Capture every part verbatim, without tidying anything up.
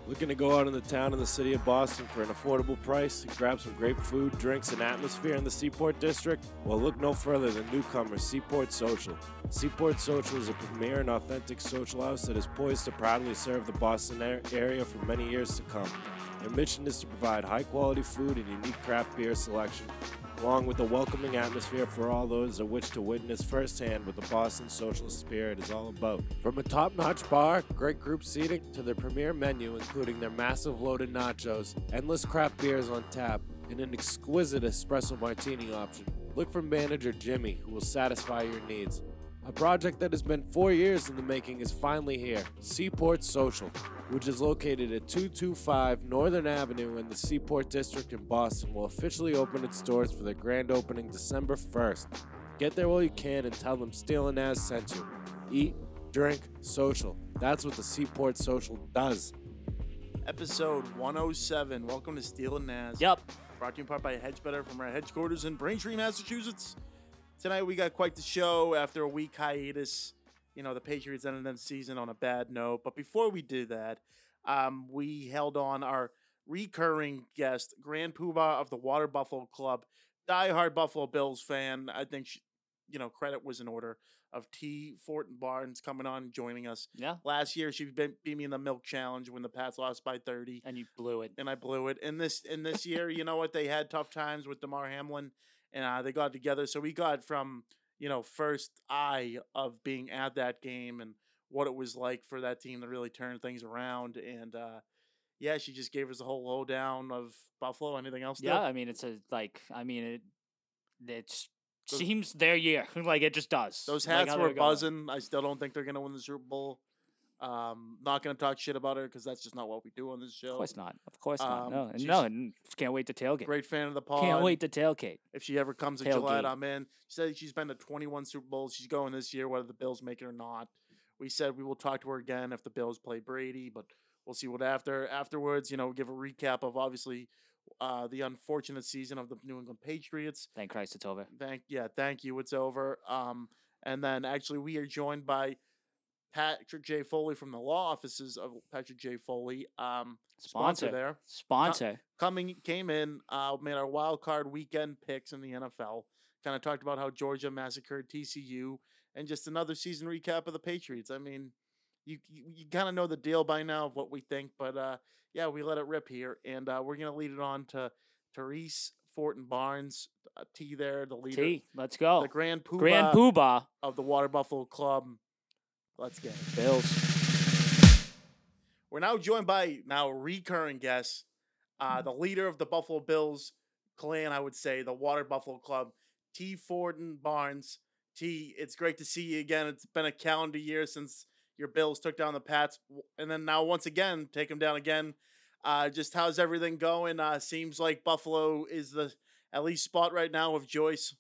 Looking to go out in the town in the city of Boston for an affordable price and grab some great food, drinks, and atmosphere in the Seaport District? Well, look no further than newcomer Seaport Social. Seaport Social is a premier and authentic social house that is poised to proudly serve the Boston area for many years to come. Their mission is to provide high-quality food and unique craft beer selection, along with a welcoming atmosphere for all those that wish to witness firsthand what the Boston social spirit is all about. From a top-notch bar, great group seating, to their premier menu including their massive loaded nachos, endless craft beers on tap, and an exquisite espresso martini option, look for manager Jimmy, who will satisfy your needs. A project that has been four years in the making is finally here, Seaport Social, which is located at two twenty-five Northern Avenue in the Seaport District in Boston, will officially open its doors for their grand opening December first. Get there while you can and tell them Steel and Naz sent you. Eat, drink, social. That's what the Seaport Social does. Episode one oh seven. Welcome to Steel and Naz. Yep. Brought to you in part by Hedge Better from our headquarters in Braintree, Massachusetts. Tonight we got quite the show after a week hiatus. You know, the Patriots ended the season on a bad note. But before we did that, um, we held on our recurring guest, Grand Poobah of the Water Buffalo Club, diehard Buffalo Bills fan. I think, she, you know, credit was in order of T. Fortin Barnes coming on and joining us. Yeah. Last year, she beat me in the Milk Challenge when the Pats lost by thirty. And you blew it. And I blew it. And this, and this year, you know what? They had tough times with Damar Hamlin, and uh, they got together. So we got from... you know, first eye of being at that game and what it was like for that team to really turn things around. And, uh, yeah, she just gave us the whole lowdown of Buffalo. Anything else? Yeah, Still? I mean, it's a, like, I mean, it it's, seems their year. Like, it just does. Those like hats were buzzing. I still don't think they're going to win the Super Bowl. Um, not going to talk shit about her because that's just not what we do on this show. Of course not. Of course Um, not. No, and she's no, and can't wait to tailgate. Great fan of the pod. Can't wait to tailgate. If she ever comes to Tailgate. Gillette, I'm in. She said she's been to twenty-one Super Bowls. She's going this year, whether the Bills make it or not. We said we will talk to her again if the Bills play Brady, but we'll see what after afterwards. You know, give a recap of obviously uh, the unfortunate season of the New England Patriots. Thank Christ it's over. Thank yeah, thank you. It's over. Um, and then actually we are joined by Patrick J. Foley from the law offices of Patrick J. Foley. Um, sponsor, Sponsor. there. Sponsor. Coming came in, uh, made our wild card weekend picks in the N F L. Kind of talked about how Georgia massacred T C U, and just another season recap of the Patriots. I mean, you you, you kind of know the deal by now of what we think, but uh, yeah, we let it rip here, and uh, we're gonna lead it on to Therese Fortin Barnes, uh, T there, the leader, T, let's go. the Grand Poobah, Grand Poobah of the Water Buffalo Club. Let's get it. Bills. We're now joined by now recurring guest, uh, the leader of the Buffalo Bills clan, I would say, the Water Buffalo Club, T. Fortin Barnes. T, it's great to see you again. It's been a calendar year since your Bills took down the Pats, and then now once again take them down again. Uh, just how's everything going? Uh, seems like Buffalo is the at least spot right now with Joyce.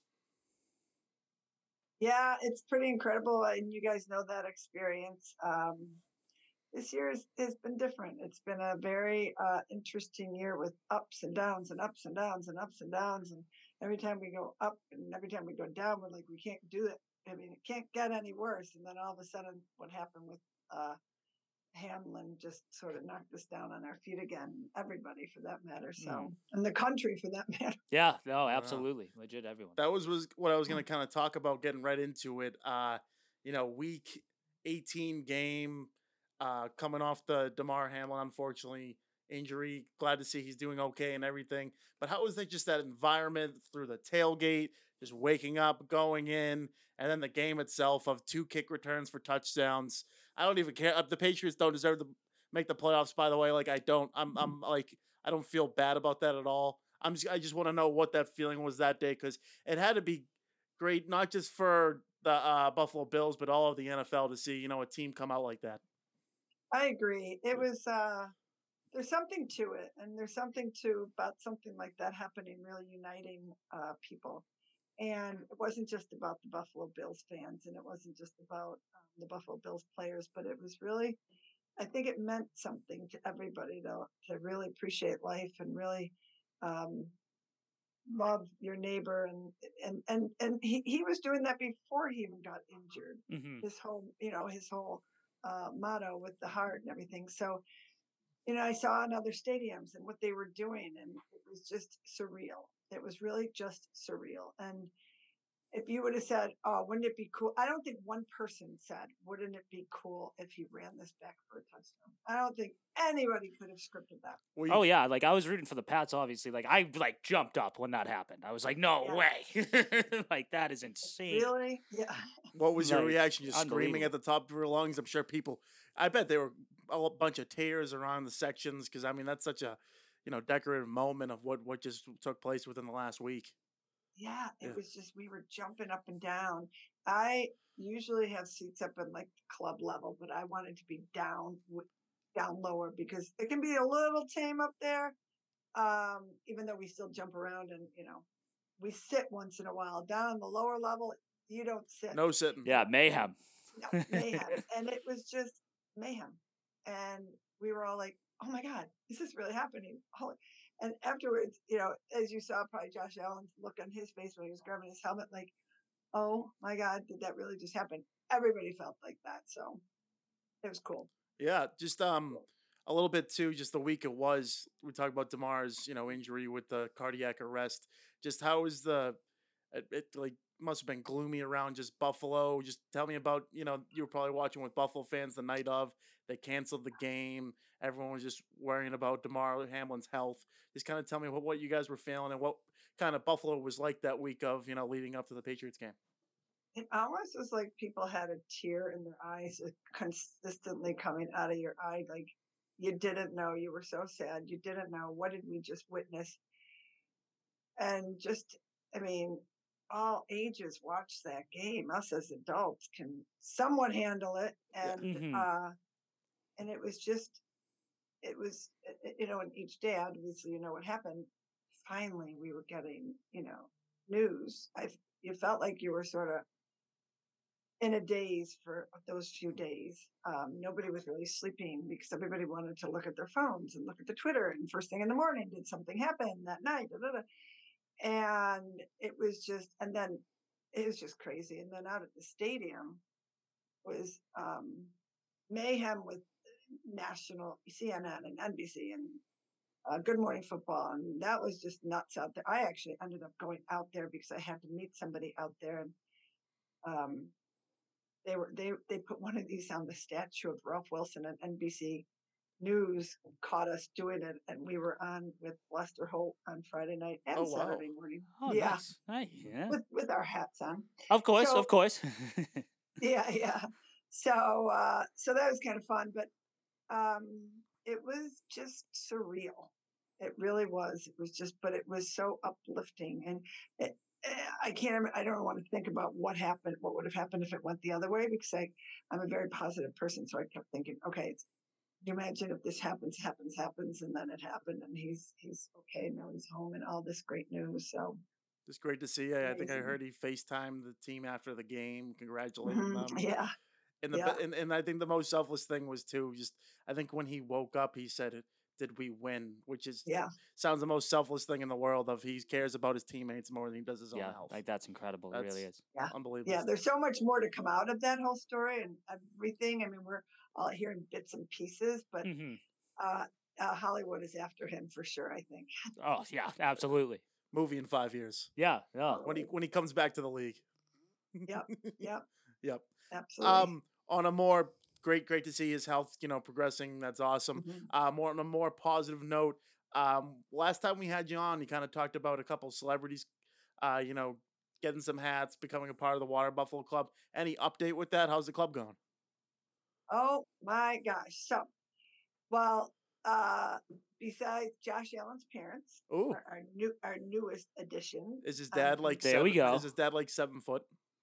Yeah, it's pretty incredible, and you guys know that experience. Um, this year has, has been different. It's been a very uh, interesting year with ups and downs and ups and downs and ups and downs. And every time we go up and every time we go down, we're like, we can't do it. I mean, it can't get any worse. And then all of a sudden, what happened with uh, Hamlin just sort of knocked us down on our feet again. Everybody, for that matter. So, mm. and the country, for that matter. Yeah, no, absolutely, wow. Legit, everyone. That was was what I was going to kind of talk about. Getting right into it. Uh, you know, week eighteen game, uh, coming off the Damar Hamlin, unfortunately, injury. Glad to see he's doing okay and everything. But how was that? Just that environment through the tailgate, just waking up, going in, and then the game itself of two kick returns for touchdowns. I don't even care. The Patriots don't deserve to make the playoffs, by the way. Like, I don't. I'm. I'm like. I don't feel bad about that at all. I'm. Just, I just want to know what that feeling was that day, because it had to be great, not just for the uh, Buffalo Bills, but all of the N F L to see, you know, a team come out like that. I agree. It was. Uh, there's something to it, and there's something to about something like that happening, really uniting uh, people. And it wasn't just about the Buffalo Bills fans, and it wasn't just about um, the Buffalo Bills players, but it was really, I think it meant something to everybody to, to really appreciate life and really um, love your neighbor. And and and and he, he was doing that before he even got injured. Mm-hmm. His whole, you know, his whole uh, motto with the heart and everything. So you know, I saw in other stadiums and what they were doing, and it was just surreal. It was really just surreal. And if you would have said, "Oh, wouldn't it be cool?" I don't think one person said, "Wouldn't it be cool if he ran this back for a touchdown?" I don't think anybody could have scripted that. Were Oh you, yeah, like I was rooting for the Pats. Obviously, like I like jumped up when that happened. I was like, "No Yeah. way!" Like that is insane. Really? Yeah. what was your Like, reaction? Just screaming at unbelievable. the top of your lungs? I'm sure people. I bet there were a lo- bunch of tears around the sections because I mean that's such a, you know, decorative moment of what what just took place within the last week. Yeah, it Yeah. was just we were jumping up and down. I usually have seats up in like club level, but I wanted to be down w- down lower because it can be a little tame up there. Um, even though we still jump around and you know we sit once in a while. Down on the lower level, you don't sit. No sitting. Yeah, mayhem. No, mayhem. And it was just mayhem. And we were all like, "Oh my God, is this really happening?" Holy. And afterwards, you know, as you saw probably Josh Allen's look on his face when he was grabbing his helmet, like, "Oh my God, did that really just happen?" Everybody felt like that. So it was cool. Yeah, just um a little bit too. Just the week it was. We talked about Damar's, you know, injury with the cardiac arrest. Just how was the it, it like must have been gloomy around just Buffalo. Just tell me about, you know, you were probably watching with Buffalo fans the night of. They canceled the game. Everyone was just worrying about Damar Hamlin's health. Just kind of tell me what, what you guys were feeling and what kind of Buffalo was like that week of, you know, leading up to the Patriots game. It almost was like people had a tear in their eyes uh, consistently coming out of your eye. Like you didn't know. You were so sad. You didn't know. What did we just witness? And just, I mean, all ages watch that game. Us as adults can somewhat handle it. Yeah. And, hmm uh, and it was just, it was, uh, you know, and each day, obviously, you know what happened. Finally, we were getting, you know, news. I, you felt like you were sort of in a daze for those few days. Um, nobody was really sleeping because everybody wanted to look at their phones and look at the Twitter. And first thing in the morning, did something happen that night? Da, da, da. And it was just, and then it was just crazy. And then out at the stadium was um, mayhem with national C N N and N B C and uh, Good Morning Football, and that was just nuts out there. I actually ended up going out there because I had to meet somebody out there, and um, they were they they put one of these on the statue of Ralph Wilson, and N B C News caught us doing it, and we were on with Lester Holt on Friday night and Oh wow. Saturday morning. Oh, Yeah, nice. Hey, yeah. with with our hats on. Of course, So of course. yeah, yeah. So uh, so that was kind of fun, but um, it was just surreal. It really was. It was just, but it was so uplifting, and it, eh, I can't. I don't want to think about what happened, what would have happened if it went the other way, because I, I'm a very positive person. So I kept thinking, okay, it's, you imagine if this happens, happens, happens, and then it happened, and he's he's okay now, he's home, and all this great news. So Just great to see. I, I think I amazing. heard he FaceTimed the team after the game, congratulating Mhm. them. Yeah, And the yeah, be- and, and I think the most selfless thing was too just I think when he woke up he said, "Did we win?" Which is yeah. sounds the most selfless thing in the world. Of he cares about his teammates more than he does his own Yeah, health. like that's incredible. It That's really is. Yeah. unbelievable Yeah, stuff. there's so much more to come out of that whole story and everything. I mean, we're all hearing bits and pieces, but hmm uh, uh, Hollywood is after him for sure, I think. Oh yeah, absolutely. Movie in five years Yeah, yeah. when he when he comes back to the league. Yep, yep, Yep. absolutely. Um, on a more great, great to see his health, you know, progressing. That's awesome. Mhm. Uh, more on a more positive note. Um, last time we had you on, you kind of talked about a couple celebrities, uh, you know, getting some hats, becoming a part of the Water Buffalo Club. Any update with that? How's the club going? Oh my gosh. So, well, uh, besides Josh Allen's parents, Ooh, our, our new our newest addition. is his Um, dad like There seven? we go. Is his dad like seven foot?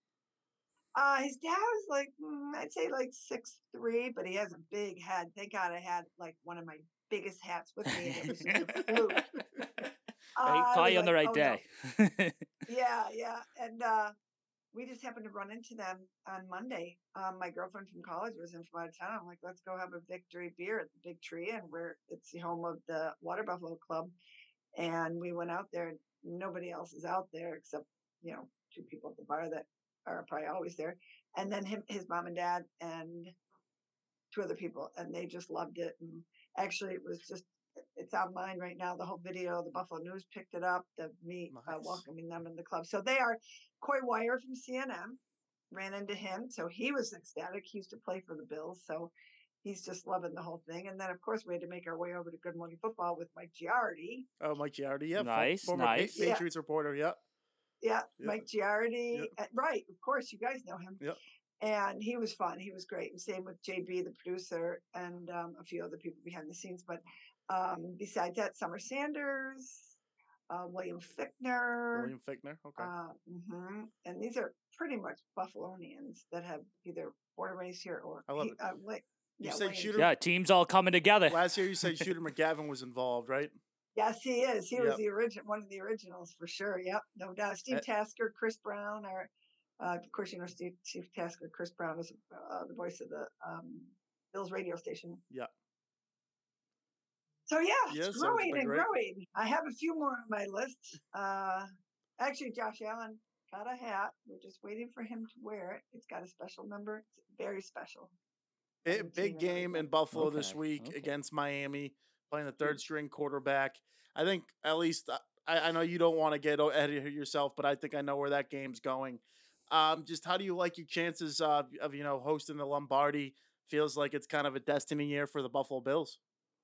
uh, his dad was like, mm, I'd say like six three, but he has a big head. Thank God I had like one of my biggest hats with me, and it was just a fluke. Uh, Right, I caught was you on the like, right oh no. day. Yeah, yeah. And uh, we just happened to run into them on Monday. Um, my girlfriend from college was in from out of town. I'm like, let's go have a victory beer at the Big Tree, and where it's the home of the Water Buffalo Club. And we went out there. Nobody else is out there except, you know, two people at the bar that are probably always there. And then him, his mom and dad, and two other people, and they just loved it. And Actually, it was just it's online right now. The whole video, the Buffalo News picked it up. The me uh, Nice. welcoming them in the club. So they are. Coy Wire from C N N ran into him, so he was ecstatic. He used to play for the Bills, so he's just loving the whole thing. And then, of course, we had to make our way over to Good Morning Football with Mike Giardi. Oh, Mike Giardi, yeah, fo- Nice, former Pa- nice. Yeah. Patriots reporter, yeah. Yeah, Yeah. Mike Giardi. Yeah. uh, right, of course, you guys know him. Yep. And he was fun. He was great. And same with J B, the producer, and um, a few other people behind the scenes. But um, besides that, Summer Sanders, uh, William Fickner. William Fickner, okay. Uh, mhm. And these are pretty much Buffalonians that have either born and raised here or. I love he- it. Uh, like, You yeah, said William- Shooter. Yeah, teams all coming together. Last year you said Shooter McGavin was involved, right? Yes, he is. He Yep. was the original, one of the originals for sure. Yep, no doubt. Steve Uh, Tasker, Chris Brown, are, uh, of course, you know Steve, Steve Tasker. Chris Brown is uh, the voice of the um, Bills radio station. Yeah. So yeah, Yeah, it's so it's growing been and great. growing. I have a few more on my list. Uh, actually, Josh Allen got a hat. We're just waiting for him to wear it. It's got a special number. It's very special. Big, seventeen big and game everything. in Buffalo this Okay, week okay. against Miami, playing the third string quarterback. I think at least uh, I, I know you don't want to get ahead of yourself, but I think I know where that game's going. Um, just how do you like your chances of, of you know hosting the Lombardi? Feels like it's kind of a destiny year for the Buffalo Bills.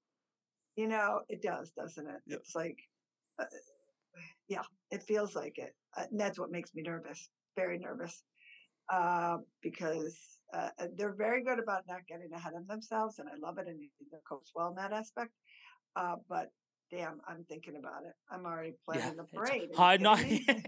You know, it does, doesn't it? Yep. It's like, uh, yeah, it feels like it. Uh, and that's what makes me nervous, very nervous, uh, because uh, uh, they're very good about not getting ahead of themselves, and I love it, and they're coached well in that aspect. Uh, but damn, I'm thinking about it. I'm already Yeah, planning the it's parade. Are you hard not. kidding me?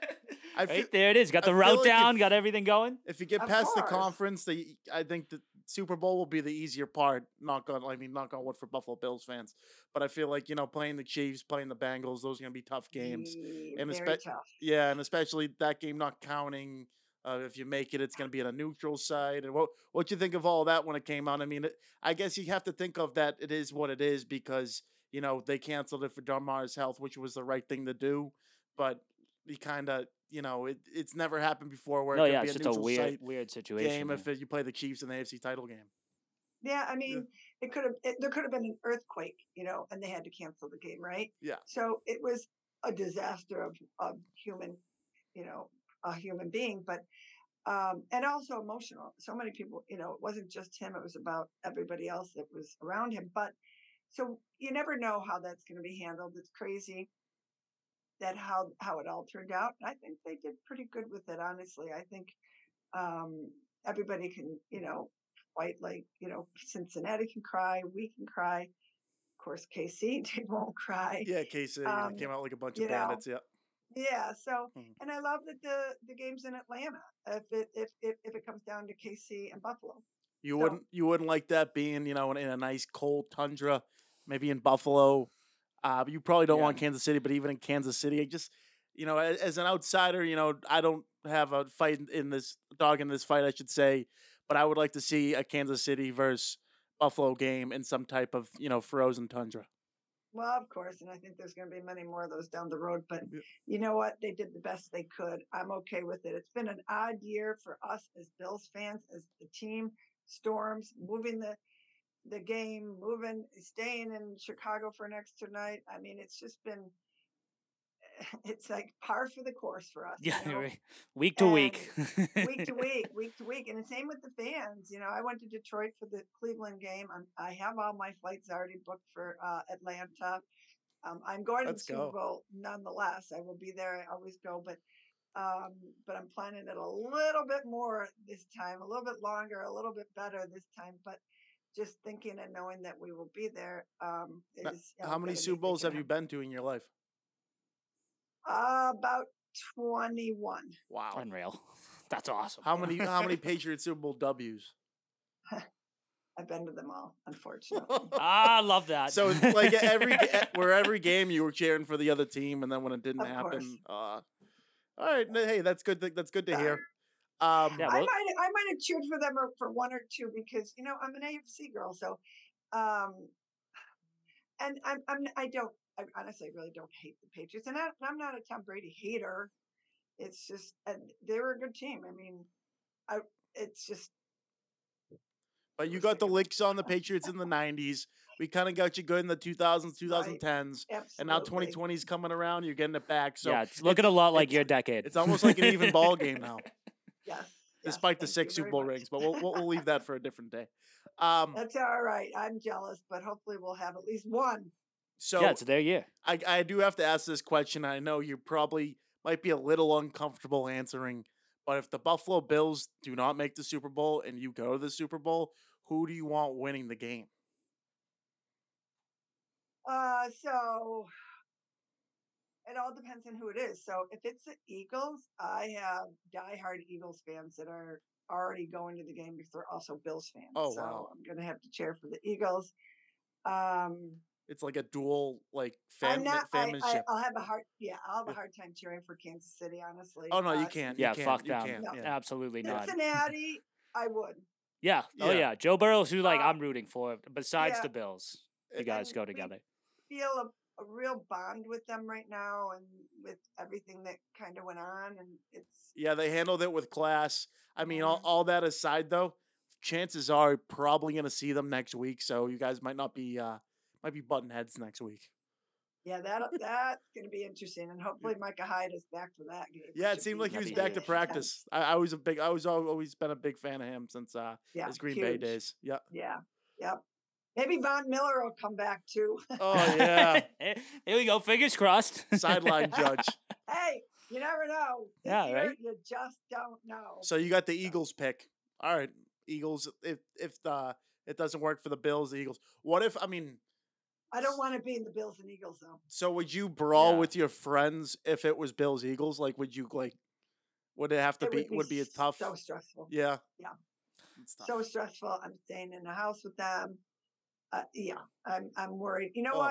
I feel, Right there it is. Got I the feel route like down. if- got everything going. if you get Of past the course. conference, the I think the Super Bowl will be the easier part. Knock on, I mean, knock on wood for Buffalo Bills fans. But I feel like you know, playing the Chiefs, playing the Bengals, those are gonna be tough games. Ye- And very espe- tough. Yeah, and especially that game not counting. Uh, if you make it, it's going to be on a neutral side. And what what you think of all that when it came out? I mean, it, I guess you have to think of that. It is what it is because you know they canceled it for Damar's health, which was the right thing to do. But you kind of you know it, it's never happened before where No, it could yeah, be it's a just a neutral weird, site weird situation. game yeah. if it, you play the Chiefs in the A F C title game. Yeah, I mean, it could have. It, there could have been an earthquake, you know, and they had to cancel the game, right? Yeah. So it was a disaster of of human, you know, a human being, but um, and also emotional. So many people, you know, it wasn't just him; it was about everybody else that was around him. But so you never know how that's going to be handled. It's crazy that how how it all turned out. And I think they did pretty good with it, honestly. I think um, everybody can, you know, fight like, you know, Cincinnati can cry, we can cry. Of course, K C they won't cry. Yeah, Casey Um, came out like a bunch you of know, bandits. Yeah. Yeah, so Mhm. and I love that the the game's in Atlanta. If it if if, if it comes down to K C and Buffalo. You So- wouldn't you wouldn't like that being, you know, in, in a nice cold tundra, maybe in Buffalo. Uh, you probably don't Yeah. want Kansas City, but even in Kansas City, I just you know, as, as an outsider, you know, I don't have a fight in- in this dog in this fight, I should say, but I would like to see a Kansas City versus Buffalo game in some type of, you know, frozen tundra. Well, of course, and I think there's going to be many more of those down the road. But Yeah. you know what? They did the best they could. I'm okay with it. It's been an odd year for us as Bills fans, as the team storms, moving the the game, moving, staying in Chicago for an extra night. I mean, it's just been, it's like par for the course for us. Yeah, you know? right. Week to week. week to week, week to week, and the same with the fans. You know, I went to Detroit for the Cleveland game. I'm, I have all my flights already booked for uh, Atlanta. Um, I'm going Let's to the Super go. Bowl nonetheless. I will be there. I always go, but um, but I'm planning it a little bit more this time, a little bit longer, a little bit better this time. But just thinking and knowing that we will be there um, Now, is you know, How many gonna be Super Bowls have thinking you been to in your life? Uh, about twenty-one. Wow. Unreal. That's awesome. How many how many Patriot Super Bowl W's? I've been to them all, unfortunately. Ah, I love that. So it's like every ga- where every game you were cheering for the other team, and then when it didn't Of happen, uh, all right, no, hey, that's good. to- That's good to hear. Sorry. Um, Yeah, I well- might I might have cheered for them or for one or two because you know I'm an A F C girl, so um, and I'm I'm I don't I honestly really don't hate the Patriots, and I, I'm not a Tom Brady hater. It's just and they were a good team. I mean, I it's just But we you were got the sick of licks on the Patriots in the nineties. We kind of got you good in the two thousands, twenty tens, and now Absolutely. twenty twenty is coming around. You're getting it back. So yeah, it's looking a lot like your decade. it's almost like an even ball game now, Yes. yes, despite the thank six you Super very Bowl much. rings. But we'll, we'll we'll leave that for a different day. Um, That's all right. I'm jealous, but hopefully we'll have at least one. so yeah, it's their year. I I do have to ask this question. I know you probably might be a little uncomfortable answering, but if the Buffalo Bills do not make the Super Bowl and you go to the Super Bowl, who do you want winning the game? Uh, so it all depends on who it is. So if it's the Eagles, I have diehard Eagles fans that are already going to the game because they're also Bills fans. Oh, so wow. I'm gonna have to cheer for the Eagles. Um, It's like a dual like I'm fam- not. I, I, fanmanship. I'll have a hard. Yeah, I'll have Yeah. a hard time cheering for Kansas City. Honestly. Oh no, you Uh, can't. Yeah, you can't. fuck you them. Can't. No. Yeah. Absolutely not. Cincinnati, I would. Yeah. Oh Yeah. yeah. Joe Burrow's who like Uh, I'm rooting for. Besides yeah. the Bills, you And guys And go we together. feel a, a real bond with them right now, and with everything that kind of went on, and it's Yeah, they handled it with class. I mean, all, Yeah. all that aside, though, chances are you're probably going to see them next week. So you guys might not be uh, might be button heads next week. yeah, that that's going to be interesting, and hopefully Micah Hyde is back for that game. Yeah, which it seemed would like he be was That'd be back to huge. practice. I, I was a big, I was al- always been a big fan of him since uh, Yeah, his Green Bay huge. days. Yeah. Yeah, yep. Maybe Von Miller will come back too. Oh yeah, Here we go. Fingers crossed. sideline judge. Hey, you never know. This Yeah, year, right? You just don't know. So you got the Eagles pick. All right, Eagles. If if the it doesn't work for the Bills, the Eagles. What if? I mean, I don't want to be in the Bills and Eagles though. so would you brawl Yeah. with your friends if it was Bills Eagles? Like, would you like? Would it have to It be? would be, Would be a tough? So stressful. Yeah. Yeah. It's tough. So stressful. I'm staying in the house with them. Uh, yeah, I'm I'm worried. You know Oh. what?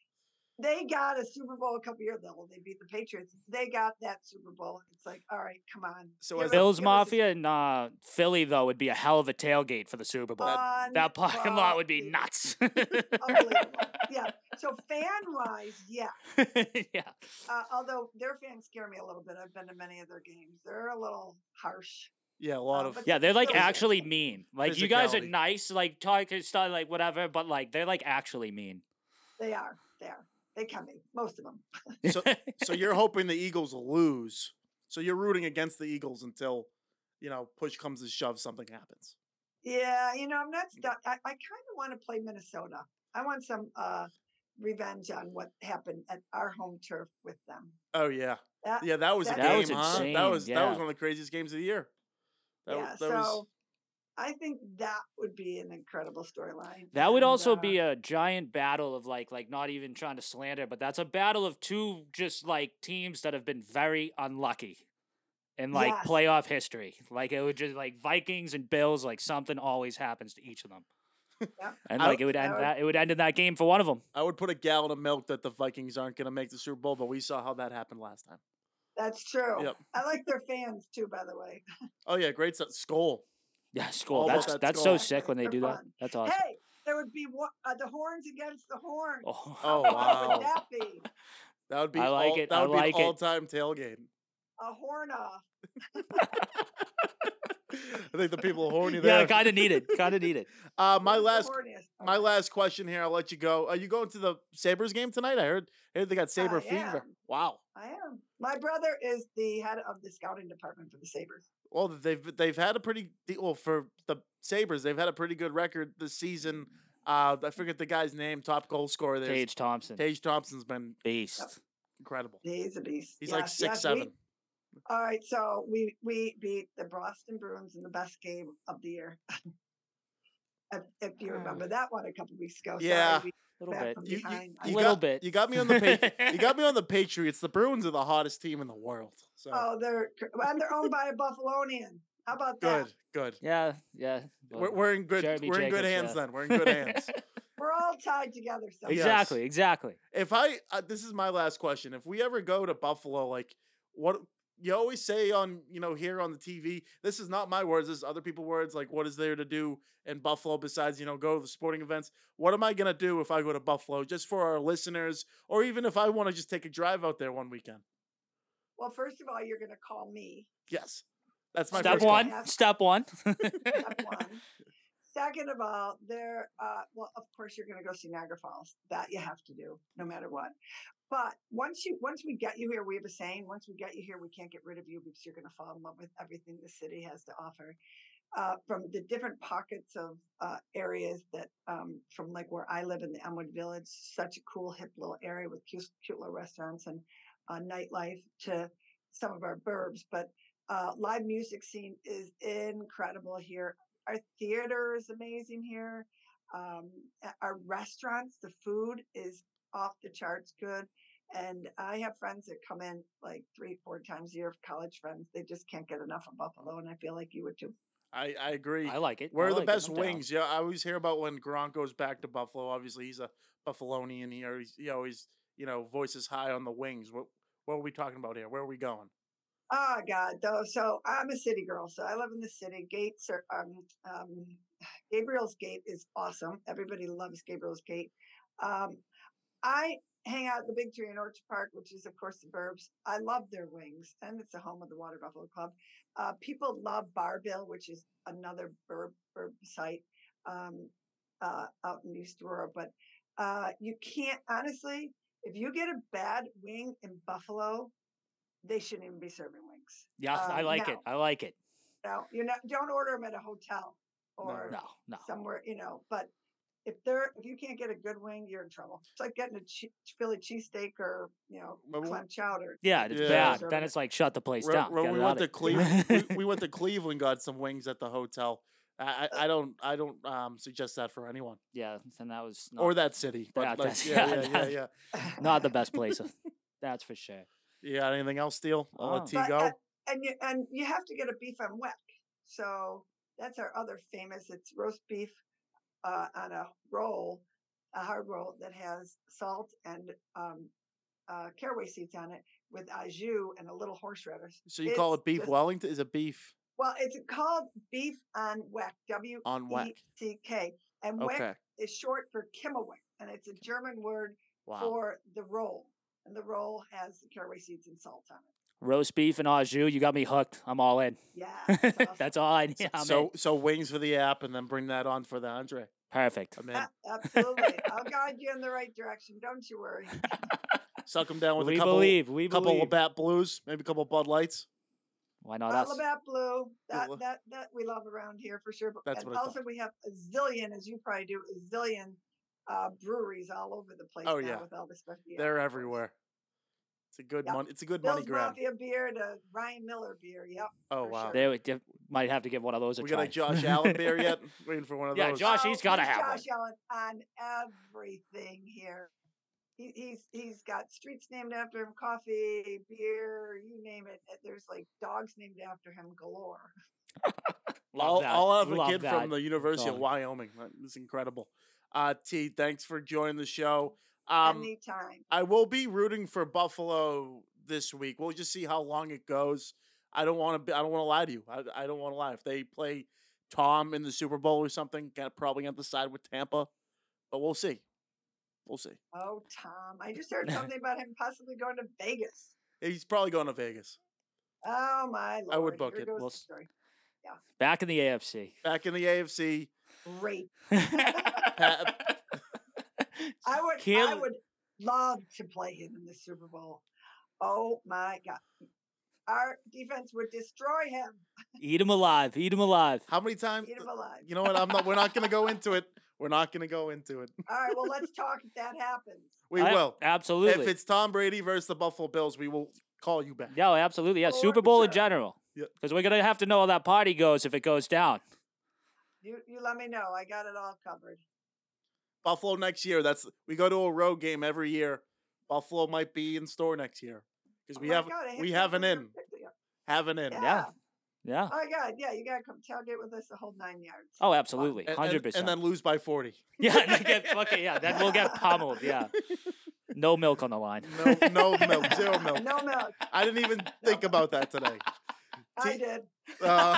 They got a Super Bowl a couple years ago. They beat the Patriots. They got that Super Bowl. It's like, all right, come on. So Give as us- Bills give us a- Mafia and uh, Philly though would be a hell of a tailgate for the Super Bowl. that parking lot would be nuts. Unbelievable. Yeah. So fan wise, yeah. yeah. Uh, although their fans scare me a little bit. I've been to many of their games. They're a little harsh. Yeah, a lot Uh, of. but Yeah, they're like Philly's- actually mean. Like you guys are Physicality. nice, like talk stuff, like whatever, but like they're like actually mean. They are. They are. They can be. Most of them. So, so you're hoping the Eagles lose. So you're rooting against the Eagles until, you know, push comes to shove, something happens. Yeah, you know, I'm not stuck. I, I kind of want to play Minnesota. I want some uh, revenge on what happened at our home turf with them. Oh yeah, That, yeah. That was a that- game, That was huh? That insane, was that yeah. was one of the craziest games of the year. That, yeah, was- that so was I think that would be an incredible storyline. That would And, also uh, be a giant battle of like like not even trying to slander, but that's a battle of two just like teams that have been very unlucky in like Yes. playoff history. Like it would just like Vikings and Bills, like something always happens to each of them. Yep. And I- like it would that end would- that it would end in that game for one of them. I would put a gallon of milk that the Vikings aren't going to make the Super Bowl, but we saw how that happened last time. That's true. Yep. I like their fans too, by the way. Oh yeah, great stuff. Skull. Yeah, All school. about That's that that's skull. so sick when they They're do that. fun. That's awesome. Hey, there would be one, uh, the horns against the horns. Oh, Oh What wow, would that be? that would be. I like all, it, That I would like be it. an all-time tailgate. A horn off. I think the people are horny there. yeah, kind of needed. Kind of needed. Uh, my Who's the last horniest? My Okay. last question here. I'll let you go. Are you going to the Sabres game tonight? I heard, I heard they got Sabre fever. am. Wow. I am. My brother is the head of the scouting department for the Sabres. Well, they've they've had a pretty de- well for the Sabres. They've had a pretty good record this season. Uh, I forget the guy's name. Top goal scorer there. Tage Thompson, Tage Thompson's been beast. incredible. He's a beast. He's like Yes, six yes, seven. we- all right, so we we beat the Boston Bruins in the best game of the year. if, if you remember that one a couple weeks ago. Sorry, Yeah. we A little back bit. from You, you, behind. you Little got, bit. You got me on the pa- you got me on the Patriots. The Bruins are the hottest team in the world. So Oh, they're cr- and they're owned by a Buffalonian. How about that? good, good. Yeah, yeah. We're, we're in good. Jeremy we're in good Jacobs, hands yeah. then. We're in good hands. We're all tied together. So Yes. Exactly, exactly. If I, uh, this is my last question. If we ever go to Buffalo, like what you always say on, you know, here on the T V, this is not my words, this is other people's words. Like, what is there to do in Buffalo besides, you know, go to the sporting events? What am I going to do if I go to Buffalo just for our listeners, or even if I want to just take a drive out there one weekend? Well, first of all, you're going to call me. Yes. That's my Step first call. one. Step one. Step one. Second of all, there, uh, well, of course, you're going to go see Niagara Falls. That you have to do, no matter what. But once you, once we get you here, we have a saying: once we get you here, we can't get rid of you because you're going to fall in love with everything the city has to offer. Uh, from the different pockets of uh, areas that, um, from like where I live in the Elmwood Village, such a cool hip little area with cute, cute little restaurants and uh, nightlife, to some of our burbs. But uh, live music scene is incredible here. Our theater is amazing here. Um, our restaurants, the food is off the charts good. And I have friends that come in like three, four times a year, college friends. They just can't get enough of Buffalo, and I feel like you would too. I, I agree. I like it. Where I are the like it. best I'm down. wings? Yeah, I always hear about when Gronk goes back to Buffalo. Obviously, he's a Buffalonian. He always, he always, you know, voices high on the wings. What what are we talking about here? Where are we going? Oh God, though. So I'm a city girl. So I live in the city. Gates are um, um, Gabriel's Gate is awesome. Everybody loves Gabriel's Gate. Um, I hang out at the Big Tree in Orchard Park, which is of course the burbs. I love their wings, and it's the home of the Water Buffalo Club. Uh, people love Barville, which is another burb, burb site um, uh, out in East Aurora. But uh, you can't, honestly, if you get a bad wing in Buffalo, they shouldn't even be serving wings. Yeah, Um, I like now, it. I like it. Now, you know, don't order them at a hotel or No, no. somewhere, you know. But if they're if you can't get a good wing, you're in trouble. It's like getting a che- Philly cheesesteak or you know Well, clam chowder. Yeah, it's Yeah. bad. Serving Then it. it's like shut the place When, down. when Get we it went out to of- Cleveland, we, we went to Cleveland, got some wings at the hotel. I, I, I don't I don't um, suggest that for anyone Yeah, and that was not, or that city. But Yeah, like, that's- yeah, yeah, yeah, yeah, that- yeah. not the best place. That's for sure. Yeah. Anything else, Steele? I'll Oh. let T But, go. uh, and you and you have to get a beef on weck. So that's our other famous. It's roast beef uh, on a roll, a hard roll that has salt and um, uh, caraway seeds on it with au jus and a little horseradish. So you call It's it beef just- Wellington? Is it beef Well, it's called beef on weck. W on E whack? C K. And Okay. weck is short for Kimmelwick, and it's a German word Wow. for the roll. And the roll has the caraway seeds and salt on it. Roast beef and au jus, you got me hooked. I'm all in. Yeah, that's awesome. That's all I need. So, I'm so in. so wings for the app, and then bring that on for the entree. Perfect. I'm in. A- Absolutely. I'll guide you in the right direction. Don't you worry. Suck them down with We a couple, believe. We couple believe. of Bat Blues, maybe a couple of Bud Lights. Why not Bottle us? of Bat Blue. That, lo- that, that we love around here for sure. But That's and what I also we have a zillion, as you probably do, a zillion uh, breweries all over the place Oh, now yeah. with all the stuff. Yeah, They're of course. everywhere. It's a good Yep. money. It's a good Bill's money grab. Mafia beer to Ryan Miller beer. Yep. Oh for wow. sure. They would give, might have to give one of those a We try. got a Josh Allen beer yet? Waiting for one of Yeah, those. Josh, he's gotta have Josh Allen on everything here. He, he's he's got streets named after him, coffee, beer, you name it. There's like dogs named after him galore. Love I'll, that. I'll have a Love kid that. from the University of Oh. Wyoming. It's incredible. Uh, T, thanks for joining the show. Um, Anytime. I will be rooting for Buffalo this week. We'll just see how long it goes. I don't want to. Be, I don't want to lie to you. I, I don't want to lie. If they play Tom in the Super Bowl or something, got probably on the side with Tampa, but we'll see. We'll see. Oh, Tom. I just heard something about him possibly going to Vegas. He's probably going to Vegas. Oh my lord. I would book Here it. goes We'll the s- story. Back in the A F C. Back in the A F C. Great. Pat, I would I Can't- would love to play him in the Super Bowl. Oh my god. Our defense would destroy him. Eat him alive. Eat him alive. how many times? Eat him alive. You know what? I'm not. We're not going to go into it. We're not going to go into it. All right, well let's talk if that happens. We I- will. Absolutely. If it's Tom Brady versus the Buffalo Bills, we will call you back. Yeah, absolutely. Yeah, For Super Bowl in sure. general. Yeah. Because we're going to have to know how that party goes if it goes down. You you let me know. I got it all covered. Buffalo next year. That's we go to a road game every year. Buffalo might be in store next year because Oh we my have God, I we to have an come in, here. Yeah. have an in. Yeah. Yeah. Oh my god, yeah, you gotta come tailgate with us the whole nine yards. Oh, absolutely. And- one hundred and, percent. and then lose by forty. yeah, and then get fucking, yeah, then we'll get pummeled. Yeah. No milk on the line. No, no milk, zero milk. No milk. I didn't even think about that today. I T- did. Uh,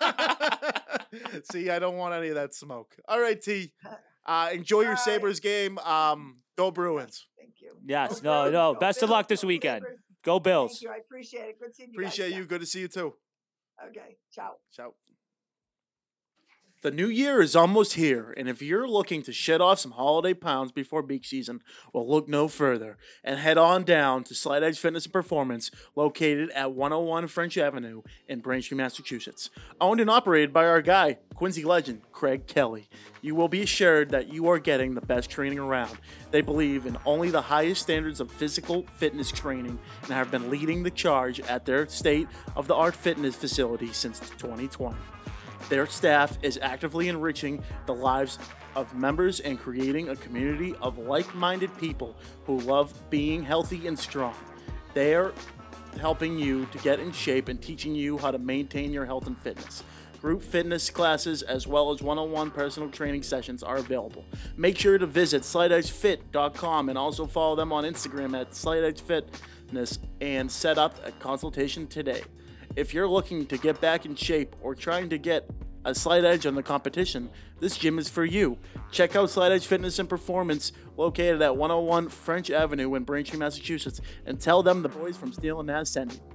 see, I don't want any of that smoke. All right, T. Uh, enjoy your All right. Sabres game. Um, go Bruins. Thank you. Yes, Go no, Bills, no. go Best of Bills, luck this go weekend. Sabres. Go Thank Bills. you. I appreciate it. Good seeing you. Appreciate guys. you. Good to see you too. Okay. Ciao. Ciao. The new year is almost here, and if you're looking to shed off some holiday pounds before beach season, well, look no further and head on down to Slight Edge Fitness and Performance, located at one oh one French Avenue in Braintree, Massachusetts. Owned and operated by our guy, Quincy legend, Craig Kelly. You will be assured that you are getting the best training around. They believe in only the highest standards of physical fitness training and have been leading the charge at their state-of-the-art fitness facility since twenty twenty. Their staff is actively enriching the lives of members and creating a community of like-minded people who love being healthy and strong. They are helping you to get in shape and teaching you how to maintain your health and fitness. Group fitness classes as well as one-on-one personal training sessions are available. Make sure to visit slight edge fit dot com and also follow them on Instagram at slight edge fitness and set up a consultation today. If you're looking to get back in shape or trying to get a slight edge on the competition, this gym is for you. Check out Slight Edge Fitness and Performance, located at one oh one French Avenue in Braintree, Massachusetts, and tell them the boys from Steel and Naz sent you.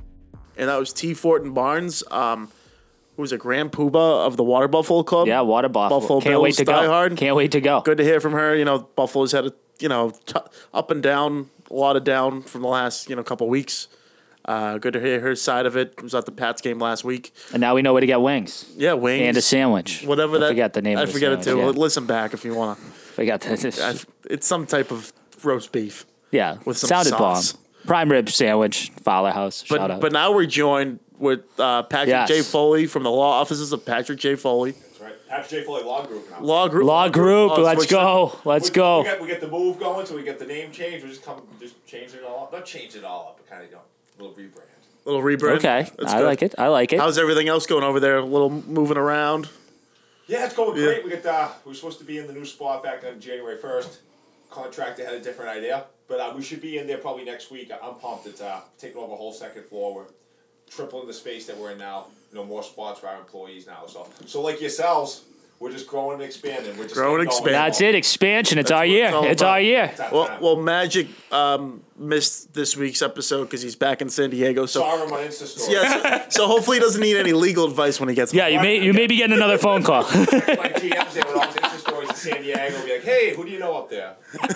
And that was T. Fortin Barnes, um, who was a Grand Poobah of the Water Buffalo Club. Yeah, Water Buffalo. Buffalo Can't Bills, wait to go. diehard. Can't wait to go. Good to hear from her. You know, Buffalo's had a you know t- up and down, a lot of down from the last you know couple weeks. Uh, good to hear her side of it. Was at the Pats game last week. And now we know where to get wings. Yeah, wings And a sandwich. Whatever I that. forget the name I of the forget it sandwich, too. yeah. Listen back if you want to. Forgot that. It's some type of roast beef. Yeah, with some sounded sauce. bomb. Prime rib sandwich, Fowler House. But Shout out. but now we're joined with uh, Patrick Yes. J. Foley from the law offices of Patrick J. Foley. That's right. Patrick J. Foley Law Group now. Law group. Law group. Oh, Let's switch go. Let's we, go. We get, we get the move going, so we get the name change. We just come, just change it all up. Not change it all up, but kind of, you know, a little rebrand. Little rebrand. Okay, That's I good. like it. I like it. How's everything else going over there? A little moving around. Yeah, it's going Yeah. great. We get uh, we were supposed to be in the new spot back on January first. Contractor had a different idea, but uh, we should be in there probably next week. I'm pumped. It's uh, taking over a whole second floor. We're tripling the space that we're in now. You know, more spots for our employees now. So, so like yourselves, we're just growing and expanding. We're just Growing and getting going. expanding. That's it. Expansion. It's That's our what year. it's all It's about. our year. It's our Well, time. well, Magic um, missed this week's episode because he's back in San Diego. So Saw him on Insta story. yeah, so, so hopefully he doesn't need any legal advice when he gets. Yeah, you may you may be getting another phone call. My G M's there with all his Insta stories in San Diego. Be like, hey, who do you know up there?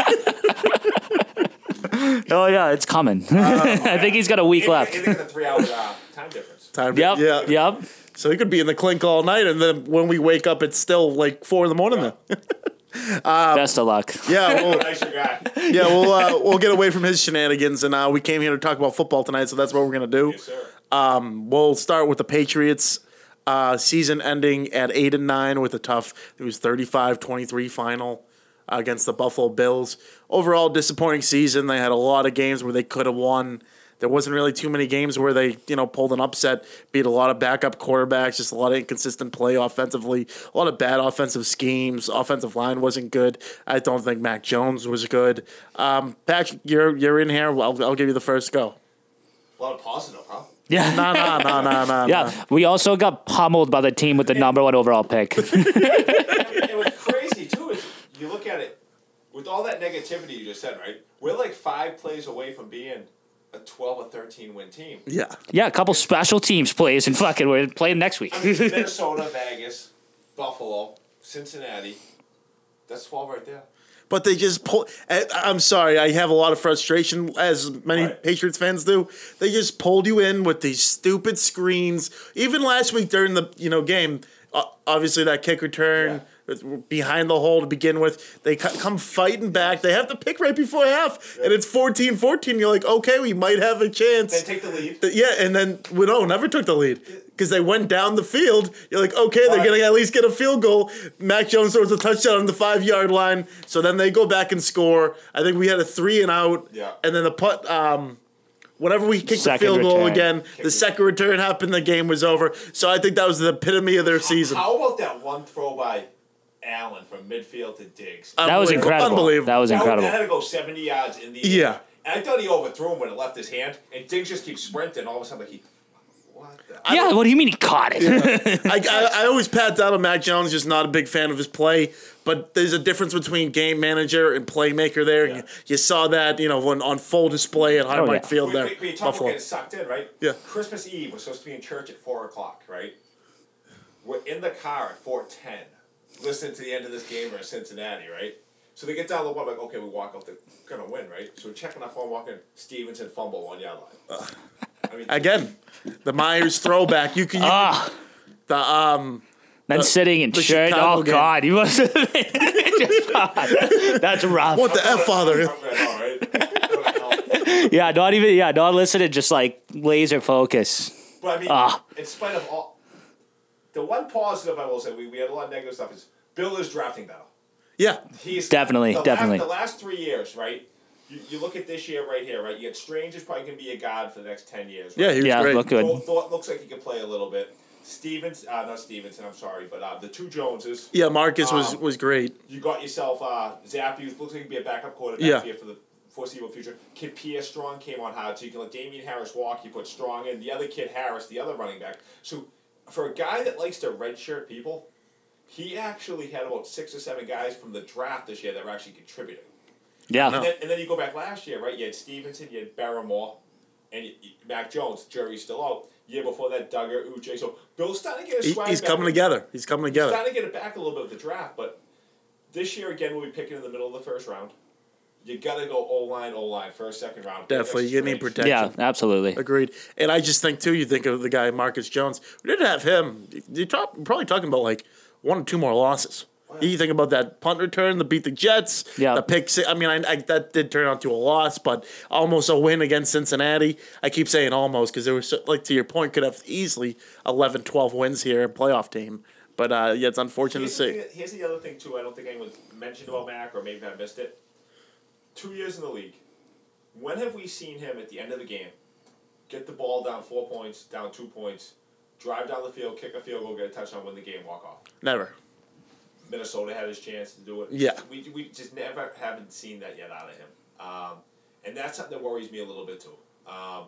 Oh yeah, it's coming. I think he's got a week And- left. And they got a three-hour uh, time difference. Time. Yep. Yeah. Yep. So he could be in the clink all night, and then when we wake up, it's still like four in the morning. Then. Best of luck. Yeah. Well, Nicer guy. yeah. We'll uh, we'll get away from his shenanigans, and uh, we came here to talk about football tonight, so that's what we're gonna do. Yes, sir. Um, we'll start with the Patriots. Uh, season ending at eight and nine with a tough. It was thirty-five twenty-three final uh, against the Buffalo Bills. Overall, disappointing season. They had a lot of games where they could have won. There wasn't really too many games where they, you know, pulled an upset, beat a lot of backup quarterbacks, just a lot of inconsistent play offensively, a lot of bad offensive schemes. Offensive line wasn't good. I don't think Mac Jones was good. Um, Patrick, you're you're in here. I'll, I'll give you the first go. A lot of positive, huh? Yeah. No, no, no, no, no. Yeah. We also got pummeled by the team with the number one overall pick. And what's crazy too is you look at it with all that negativity you just said, right? We're like five plays away from being a twelve or thirteen win team. Yeah. Yeah, a couple special teams plays and fucking we're playing next week. I mean, Minnesota, Vegas, Buffalo, Cincinnati. That's twelve right there. But they just pull. I- I'm sorry, I have a lot of frustration, as many Right. Patriots fans do. They just pulled you in with these stupid screens. Even last week during the you know game, uh, obviously that kick return behind the hole to begin with, they co- come fighting back. They have to pick right before half, and it's fourteen fourteen. You're like, okay, we might have a chance. Then take the lead. Th- Yeah, and then we no, never took the lead because they went down the field. You're like, okay, they're Right. gonna at least get a field goal. Mac Jones throws a touchdown on the five yard line, so then they go back and score. I think we had a three and out, Yeah. and then the putt. Um, whenever we kicked Second the field goal return. again, the second return happened. The game was over. So I think that was the epitome of their season. How about that one throw by Allen from midfield to Diggs? That was Unbelievable. incredible. Unbelievable. That was That, incredible. that had to go seventy yards in the Yeah. air. And I thought he overthrew him when it left his hand, and Diggs just keeps sprinting. All of a sudden, like he, what the? Yeah, what do you mean he caught it? I, I, I always pat down on Mac Jones, just not a big fan of his play. But there's a difference between game manager and playmaker there. Yeah. You, you saw that, you know, when, on full display at Highmark yeah. Field We, there, we, we talk about Buffalo. getting sucked in, right? Yeah. Christmas Eve was supposed to be in church at four o'clock, right? We're in the car at four ten, listening to the end of this game versus Cincinnati, right? So they get down the one, like, okay, we walk up, they're gonna win, right? So we're checking our phone, walking, Stevenson fumble one yard line. I mean, Again, the Myers throwback. You can you, Ah, the um. then The- sitting in the shirt. Chicago Oh game. God, he must have been just fine. That's rough. What the F, father? I know, right? Yeah, not even. Yeah, not listening. Just like laser focus. But I mean, Ah. in spite of all, the one positive I will say, we, we had a lot of negative stuff, is Bill is drafting better. Yeah. He's Definitely, the definitely. Last, the last three years, right? You, you look at this year right here, right? You get Strange is probably going to be a god for the next ten years. Right? Yeah, he was Yeah, great. look good. Thor, Thor looks like he can play a little bit. Stevens, uh, not Stevenson, I'm sorry, but uh, the two Joneses. Yeah, Marcus was Um, was great. You got yourself uh, Zappy, who looks like he can be a backup quarterback Yeah. here for the foreseeable future. Kid Pierre Strong came on hard, so you can let Damian Harris walk. You put Strong in. The other kid, Harris, the other running back. So for a guy that likes to redshirt people, he actually had about six or seven guys from the draft this year that were actually contributing. Yeah. And, then, and then you go back last year, right? You had Stevenson, you had Barrymore, and you, you, Mac Jones. Jury's still out. Year before that, Duggar, Uche. So Bill's starting to get his He, swag he's back. coming together. He's coming He's together. starting to get it back a little bit with the draft, but this year again we'll be picking in the middle of the first round. You gotta go O line, O line, first, second round. Definitely, you need Strange. protection. Yeah, absolutely. Agreed. And I just think too. You think of the guy Marcus Jones. We didn't have him. You're talk, probably talking about like one or two more losses. You think about that punt return, the beat the Jets, Yeah. the pick six. I mean, I, I, that did turn out to a loss, but almost a win against Cincinnati. I keep saying almost because there was, so, like, to your point, could have easily eleven, twelve wins here, playoff team. But uh, yeah, it's unfortunate Here's to the, see. thing that- here's the other thing too. I don't think anyone mentioned about Mac, or maybe I missed it. Two years in the league. When have we seen him at the end of the game get the ball down four points, down two points, drive down the field, kick a field goal, get a touchdown, win the game, walk off? Never. Minnesota had his chance to do it. Yeah. We, we just never haven't seen that yet out of him. Um, and that's something that worries me a little bit too. Um,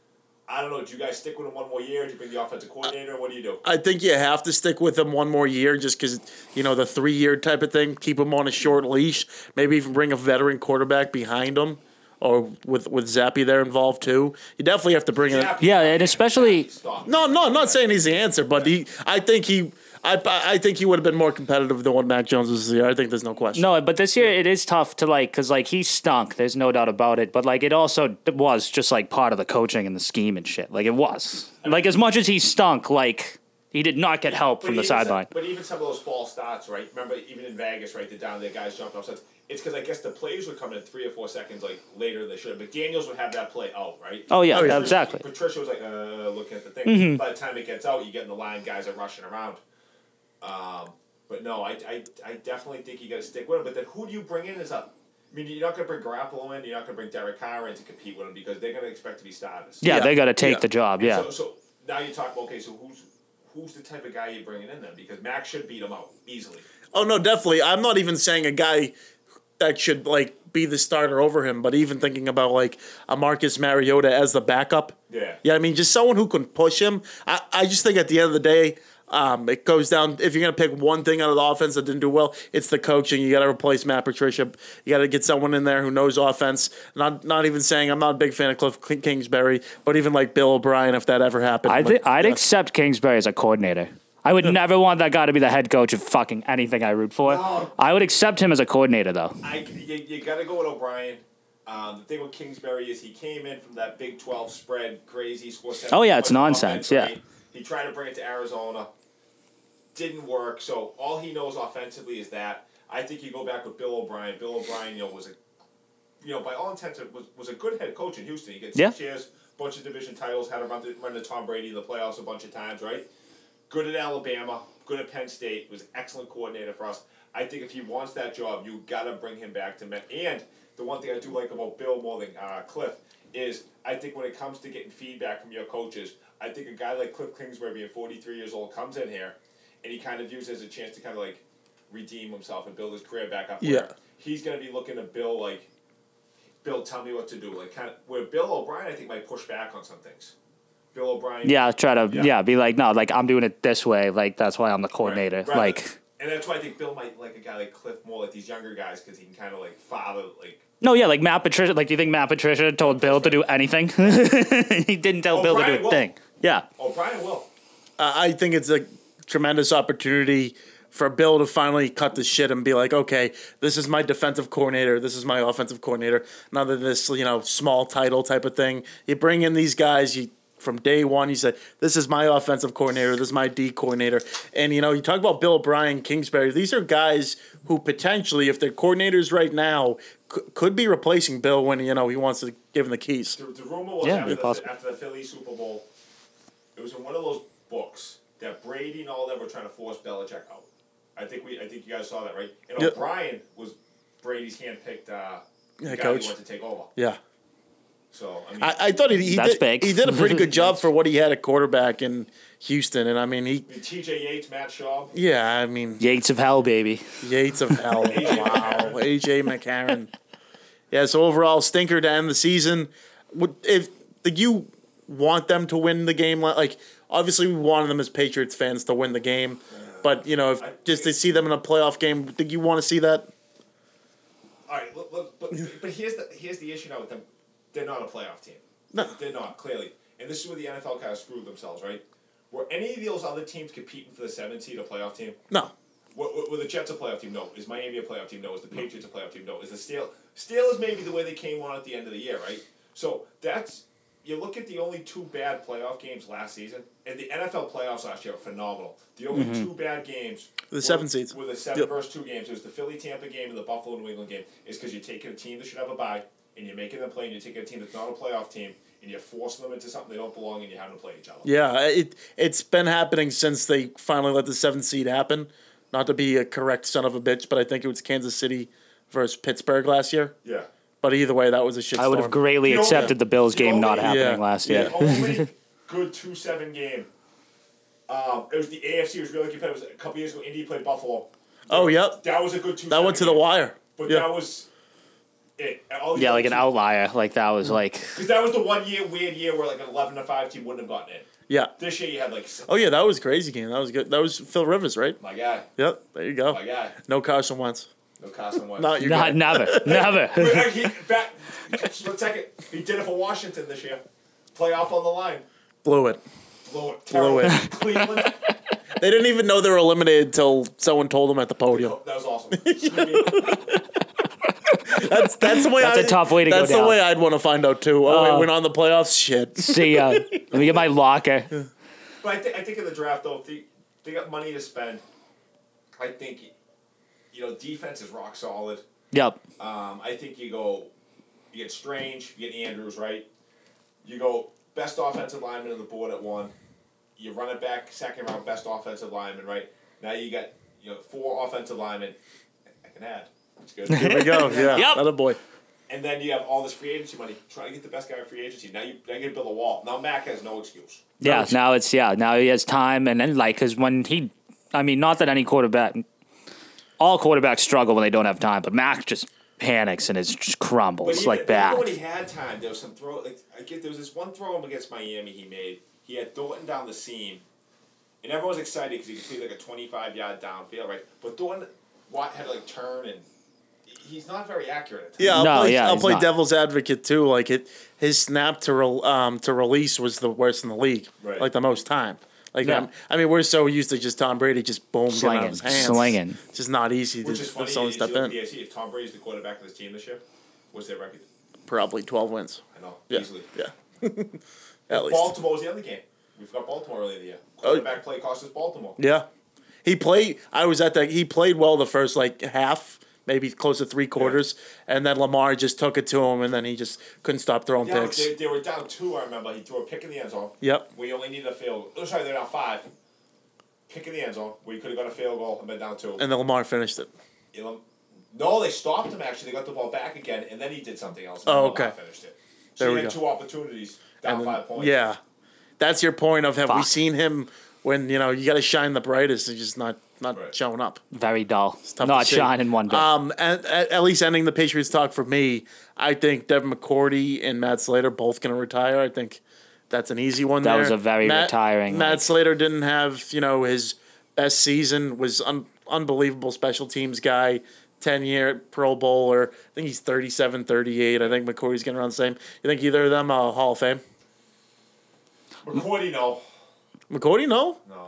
I don't know. Do you guys stick with him one more year? Do you bring the offensive coordinator? What do you do? I think you have to stick with him one more year just because, you know, the three year type of thing. Keep him on a short leash. Maybe even bring a veteran quarterback behind him, or with with Zappy there involved too. You definitely have to bring in. Zappy- Yeah, and especially- Stop. No, no, I'm not saying he's the answer, but he. I think he. I, I think he would have been more competitive than what Mac Jones was this year. I think there's no question. No, but this year it is tough to like, cause like he stunk. There's no doubt about it. But like it also was just like part of the coaching and the scheme and shit. Like it was. Like as much as he stunk, like he did not get help But from the even some- sideline. But even some of those false starts, right? Remember, even in Vegas, right, the down there guys jumping off sets. It's because I guess the plays would come in three or four seconds like later than they should. But Daniels would have that play out, right? Oh yeah, Oh, yeah. exactly. Patricia was like, uh, looking at the thing. Mhm. By the time it gets out, you get in the line, guys are rushing around. Um, but no, I, I, I definitely think you got to stick with him. But then who do you bring in as a? I mean, you're not going to bring Garoppolo in. You're not going to bring Derek Carr in to compete with him because they're going to expect to be starters. Yeah, Yeah. they got to take Yeah. the job. And Yeah. So, so now you talk about, okay, so who's who's the type of guy you're bringing in then? Because Mac should beat him out easily. Oh no, definitely. I'm not even saying a guy that should like be the starter over him, but even thinking about like a Marcus Mariota as the backup. Yeah. Yeah, I mean, just someone who can push him. I, I just think at the end of the day, um, it goes down. If you're gonna pick one thing out of the offense that didn't do well, it's the coaching. You got to replace Matt Patricia. You got to get someone in there who knows offense. Not not even saying I'm not a big fan of Cliff Kingsbury, but even like Bill O'Brien, if that ever happened. I But, think I'd yeah. accept Kingsbury as a coordinator. I would never want that guy to be the head coach of fucking anything I root for. No. I would accept him as a coordinator though. I, you, you got to go with O'Brien. Um, the thing with Kingsbury is he came in from that Big twelve spread, crazy score. Oh, yeah, it's seven nonsense, offense, yeah. right? He tried to bring it to Arizona. Didn't work. So all he knows offensively is that. I think you go back with Bill O'Brien. Bill O'Brien, you know, was a, you know, by all intents, it was, was a good head coach in Houston. He gets six Yeah. years, bunch of division titles, had to run to, run to Tom Brady in the playoffs a bunch of times, right? Good at Alabama, good at Penn State, was an excellent coordinator for us. I think if he wants that job, you got to bring him back to Met. And the one thing I do like about Bill more than uh, Cliff is I think when it comes to getting feedback from your coaches, I think a guy like Cliff Kingsbury, being forty-three years old, comes in here and he kind of views it as a chance to kind of like redeem himself and build his career back up. Yeah. Where he's going to be looking to Bill like, Bill, tell me what to do. Like kind of where Bill O'Brien, I think, might push back on some things. Bill O'Brien. Yeah, try to Yeah. yeah. be like, no, like I'm doing it this way. Like that's why I'm the coordinator. Right. Like And that's why I think Bill might like a guy like Cliff more, like these younger guys, because he can kind of like father, like. no, yeah, like Matt Patricia. Like, do you think Matt Patricia told Bill to do anything? He didn't tell Oh, Bill to Brian do will. a thing. Yeah, Oh, Brian will. Uh, I think it's a tremendous opportunity for Bill to finally cut the shit and be like, okay, this is my defensive coordinator, this is my offensive coordinator, none of this, you know, small title type of thing. You bring in these guys, you from day one, you said, this is my offensive coordinator, this is my D coordinator. And, you know, you talk about Bill O'Brien, Kingsbury, these are guys who potentially, if they're coordinators right now, c- could be replacing Bill when, you know, he wants to give him the keys. The, the rumor was Yeah, after, it'd be the, after the Philly Super Bowl, it was in one of those books that Brady and all them were trying to force Belichick out. I think we, I think you guys saw that, right? And Yep. O'Brien was Brady's hand-picked uh, Yeah, guy coach. who went to take over. Yeah. So I mean, I, I thought he, he That's did big. he did a pretty good job for what he had at quarterback in Houston, and I mean he I mean, T J Yates, Matt Shaw. yeah I mean Yates of hell, baby. Yates of hell, wow, A J McCarron, yeah. So overall stinker to end the season. Would if did you want them to win the game? Like obviously we wanted them as Patriots fans to win the game, but you know if just to see them in a playoff game, did you want to see that? All right, look, look but but here's the here's the issue now with them. They're not a playoff team. No. They're not, clearly. And this is where the N F L kind of screwed themselves, right? Were any of those other teams competing for the seventh seed a playoff team? No. Were, were the Jets a playoff team? No. Is Miami a playoff team? No. Is the Patriots a playoff team? No. Is the Steel Steelers maybe the way they came on at the end of the year, right? So that's you look at the only two bad playoff games last season, and the N F L playoffs last year were phenomenal. The only Mm-hmm. two bad games The were, seven seeds. were the seven Yep. versus two games. It was the Philly Tampa game and the Buffalo New England game. Is because you're taking a team that should have a bye, and you're making them play, and you're taking a team that's not a playoff team, and you're forcing them into something they don't belong, and you have them play each other. Yeah, it it's been happening since they finally let the seventh seed happen. Not to be a correct son of a bitch, but I think it was Kansas City versus Pittsburgh last year. Yeah. But either way, that was a shit I would have greatly You know, accepted the Bills you know, game not yeah. happening Yeah. last The year. only good two seven game. Um, it was the A F C was really competitive. It was a couple years ago. Indy played Buffalo. Oh, yep. That was a good two. That went to the wire. But Yeah. that was it. All the Yeah, other like an two- outlier. Like that was like Because that was the one year weird year where like an eleven to five team wouldn't have gotten in. Yeah. This year you had like Oh, yeah, that was a crazy game. That was good. That was Phil Rivers, right? my guy, Yep. There you go. my guy, No Carson Wentz. no Carson Wentz. Not your not guy. never, never. Wait, uh, he, back, split second. He did it for Washington this year. Playoff on the line. Blew it. Blew it. Blew it. Terrible. Cleveland. They didn't even know they were eliminated until someone told them at the podium. That was awesome. I mean, That's that's the way. That's I, a tough way to go That's the down. way I'd want to find out too. Oh, Uh, wait, went on the playoffs. Shit. See ya. Let me get my locker. But I, th- I think in the draft, though, if they, they got money to spend, I think, you know, defense is rock solid. Yep. Um, I think you go, you get Strange, you get Andrews, right? You go best offensive lineman on the board at one. You run it back, second round, best offensive lineman, right? Now you got, you know, four offensive linemen. I can add. It's good. Here we go. Yeah. Yep. Another boy. And then you have all this free agency money. Trying to get the best guy in free agency. Now you, now you build a wall. Now Mac has no excuse. Yeah. Now it's yeah. Now he has time, and then like because when he, I mean, not that any quarterback, all quarterbacks struggle when they don't have time, but Mac just panics and it just crumbles But like even, bad. even when he had time, there was some throw. Like I get, there was this one throw him against Miami he made. He had Thornton down the seam, and everyone was excited because he could see like a twenty-five yard downfield, right? But Thornton Watt had to like turn, and he's not very accurate at times. Yeah, I'll No, play, yeah, I'll he's play not. devil's advocate too. Like it, his snap to re, um to release was the worst in the league. Right. Like the most time. Like Yeah. um, I mean, we're so used to just Tom Brady just boom getting out of Slinging, his hands. slinging. It's just not easy Which to is have funny. someone is step you look in. at the A F C, if Tom Brady's the quarterback of this team this year, what's their record? Probably twelve wins. I know, Yeah. easily. Yeah. At least. Baltimore was the other game. We forgot Baltimore earlier in the year. Oh. Quarterback play cost us Baltimore. Yeah. He played. I was at the. He played well the first like half, maybe close to three quarters, and then Lamar just took it to him, and then he just couldn't stop throwing Yeah, picks. they, they were down two. I remember he threw a pick in the end zone. Yep. We only needed a field. Oh, sorry, they're down five. Pick in the end zone. We could have got a field goal and been down two. And then Lamar finished it. You know, no, they stopped him actually. They got the ball back again, and then he did something else. And Oh, Lamar okay. Finished it. So There he we had go. two opportunities, down And then- five points. Yeah, that's your point of have we Fuck. seen him when you know you got to shine the brightest and just not not Right. showing up. Very dull. tough Not to see. shining one bit. Um, at, at, at least ending the Patriots talk for me, I think Devin McCourty and Matt Slater both going to retire. I think that's an easy one. That there. was a very Matt, retiring, Matt like- Slater didn't have you know his best season. Was un, unbelievable special teams guy. ten year Pro Bowler. I think he's thirty-seven, thirty-eight. I think McCourty's getting around the same. You think either of them uh, Hall of Fame? McCourty, no. McCourty, no. No.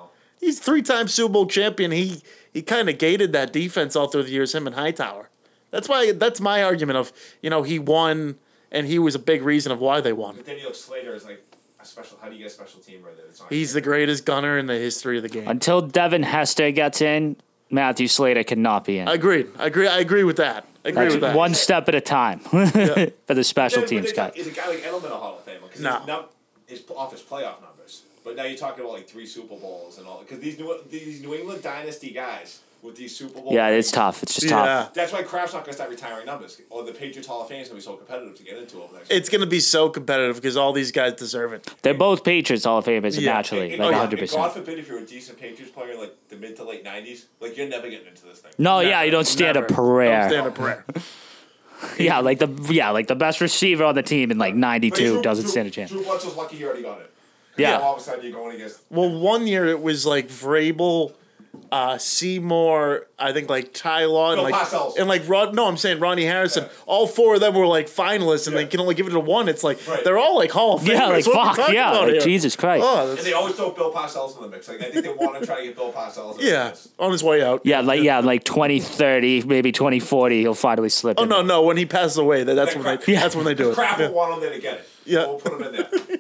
he's three-time Super Bowl champion. He he kind of gated that defense all through the years, him and Hightower. That's why. That's my argument of, you know, he won, and he was a big reason of why they won. But then you look, Slater is like a special. How do you get a special teamer that's not He's the greatest gunner in the history of the game. Until Devin Hester gets in, Matthew Slater cannot be in. Agreed. I agree. I agree with that. I agree That's with that. one step at a time for the special Then, teams but guy. they got- Is a guy like Edelman a Hall of Famer? Because No. his, num- his off his playoff numbers. But now you're talking about like three Super Bowls and all. Because these New these New England dynasty guys with these Super Bowls. Yeah, it's tough. It's just Yeah. tough. That's why Kraft's not going to start retiring numbers. Or the Patriots Hall of Fame is going to be so competitive to get into over the next It's going to be so competitive because all these guys deserve it. They're both Patriots Hall of Famers Yeah. naturally, And- like and- one and hundred God percent. forbid if you're a decent Patriots player in like the mid to late nineties, like you're never getting into this thing. No, yeah, Never. you don't stand Never. a prayer. Don't stand a prayer. Yeah, like the yeah, like the best receiver on the team in like But ninety-two Drew- doesn't Drew- stand a chance. Drew Bledsoe's lucky he already got it. Yeah. All of a sudden you're going against. Well, one year it was like Vrabel, uh, Seymour, I think like Tyler, and Bill like Parcells. and like Rod. No, I'm saying Ronnie Harrison. Yeah. All four of them were like finalists, and Yeah. they can only give it to one. It's like Right. they're all like Hall of Famers. Yeah, like What are we fuck, talking yeah, about like here? Jesus Christ. Oh, And that's- they always throw Bill Parcells in the mix. Like I think they want to try to get Bill Parcells. in yeah, this. on his way out. Yeah, like yeah, like twenty thirty, maybe twenty forty, he'll finally slip. Oh in no, there. no. When he passes away, that, that's That when Kraft- they. That's when they do it. Kraft Yeah. will want him there to get it. Yeah. We'll put him in there.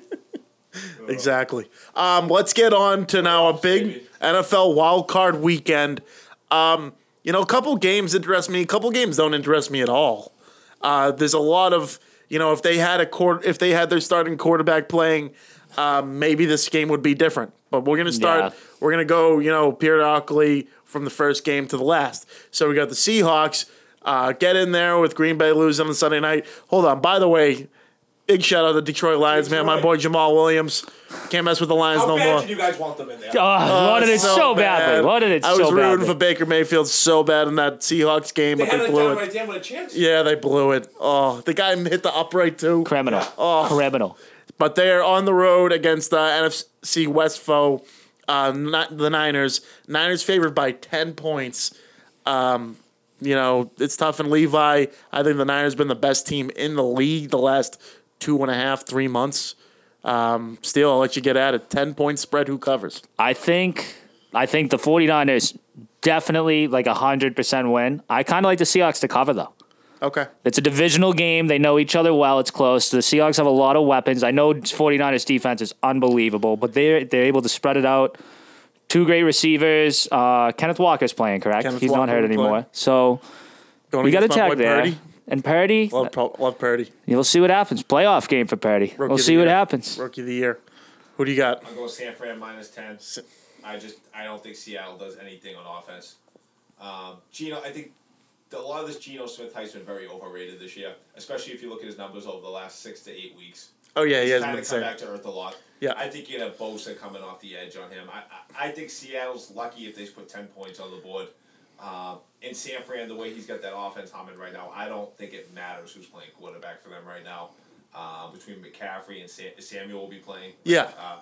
Exactly. Um, let's get on to now a big baby. N F L wild card weekend. Um, you know, a couple games interest me. A couple games don't interest me at all. Uh, there's a lot of, you know, if they had a court, if they had their starting quarterback playing, um, maybe this game would be different. But we're gonna start. Yeah. We're gonna go, you know, periodically from the first game to the last. So we got the Seahawks. Uh, get in there with Green Bay losing on Sunday night. Hold on. By the way, big shout out to the Detroit Lions, man. My boy Jamal Williams. Can't mess with the Lions How no bad more. did you guys want them in there? Oh, wanted it so, badly. Wanted it I was so rooting badly. for Baker Mayfield so bad in that Seahawks game, They but had they it blew down it. right there with a chance. Yeah, they blew it. Oh, the guy hit the upright too. Criminal. Oh. Criminal. But they are on the road against the N F C West foe, uh, not the Niners. Niners favored by ten points. Um, you know, it's tough in Levi. I think the Niners been the best team in the league the last two and a half, three months. Um, still, I'll let you get at it. ten point spread. Who covers? I think I think the 49ers definitely like a one hundred percent win. I kind of like the Seahawks to cover though. Okay. It's a divisional game. They know each other well. It's close. The Seahawks have a lot of weapons. I know 49ers defense is unbelievable, but they're they're able to spread it out. Two great receivers. Uh, Kenneth Walker's playing, correct? Kenneth He's Walker not hurt will play. anymore. So Going we got a against my tag boy there. Purdy. And Purdy, Love, Pu- love Purdy. we'll see what happens. Playoff game for Purdy. Rookie We'll of the see what year. happens. Rookie of the year. Who do you got? I'll go San Fran minus ten. I just I don't think Seattle does anything on offense. Um, Geno, I think the, a lot of this Geno Smith hype's been very overrated this year, especially if you look at his numbers over the last six to eight weeks. Oh yeah, he He's has kind been of come saying. back to earth a lot. Yeah. I think you have Bosa coming off the edge on him. I, I I think Seattle's lucky if they put ten points on the board. Uh, in San Fran, the way he's got that offense humming right now, I don't think it matters who's playing quarterback for them right now. Uh, between McCaffrey and Sam, Samuel will be playing. Yeah. Uh,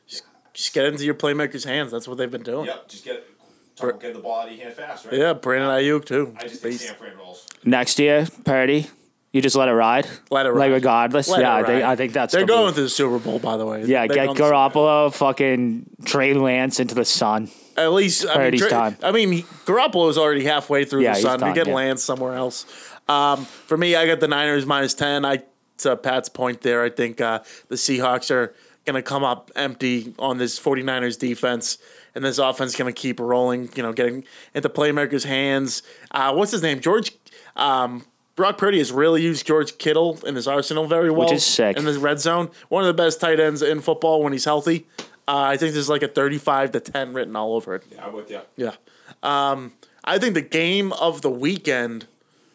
Just get into your playmakers' hands. That's what they've been doing. Yep, just get talk, get the ball out of your hand fast, right? Yeah, Brandon Ayuk too. I just think Beast. San Fran rolls. Next year, Purdy, you just let it ride. Let it Like ride. regardless. Let yeah, it I think ride. I think that's They're the going move. to the Super Bowl, by the way. Yeah, They're get going to the Super Bowl. Garoppolo, fucking Trey Lance into the sun. At least, I mean, Purdy's Tra- time. I mean, he- Garoppolo's already halfway through Yeah, the he's sun. You done, get yeah. Lance somewhere else. Um, for me, I got the Niners minus ten. I to Pat's point there. I think uh, the Seahawks are going to come up empty on this 49ers defense, and this offense is going to keep rolling. You know, getting into playmakers' hands. Uh, what's his name? George. Um, Brock Purdy has really used George Kittle in his arsenal very well. is sick. In the red zone. One of the best tight ends in football when he's healthy. Uh, I think there's like a thirty-five to ten written all over it. Yeah, I'm with you. Yeah. Um, I think the game of the weekend,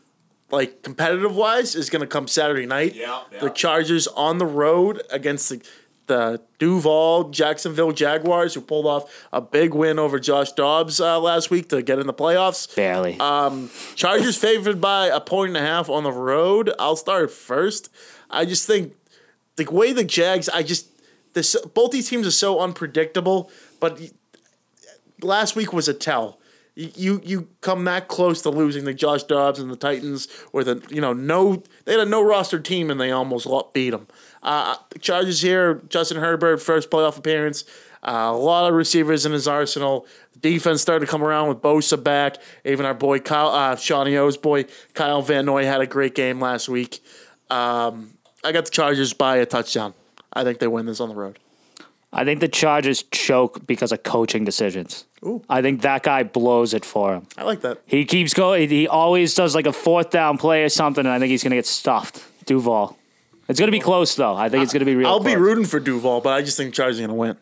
like competitive wise, is going to come Saturday night. Yeah, yeah. The Chargers on the road against the, the Duval Jacksonville Jaguars, who pulled off a big win over Josh Dobbs uh, last week to get in the playoffs. Barely. Um, Chargers favored by a point and a half on the road. I'll start first. I just think the way the Jags, I just this both these teams are so unpredictable. But last week was a tell. You, you you come that close to losing the Josh Dobbs and the Titans, or the you know no they had a no roster team and they almost lo- beat them. Uh, the Chargers here, Justin Herbert first playoff appearance. Uh, a lot of receivers in his arsenal. Defense started to come around with Bosa back. Even our boy Kyle, uh, Shawnee O's boy Kyle Van Noy had a great game last week. Um, I got the Chargers by a touchdown. I think they win this on the road. I think the Chargers choke because of coaching decisions. Ooh. I think that guy blows it for him. I like that. He keeps going. He always does like a fourth down play or something, and I think he's going to get stuffed. Duval. It's going to be close, though. I think it's going to be real I'll close. be rooting for Duval, but I just think Chargers are going to win.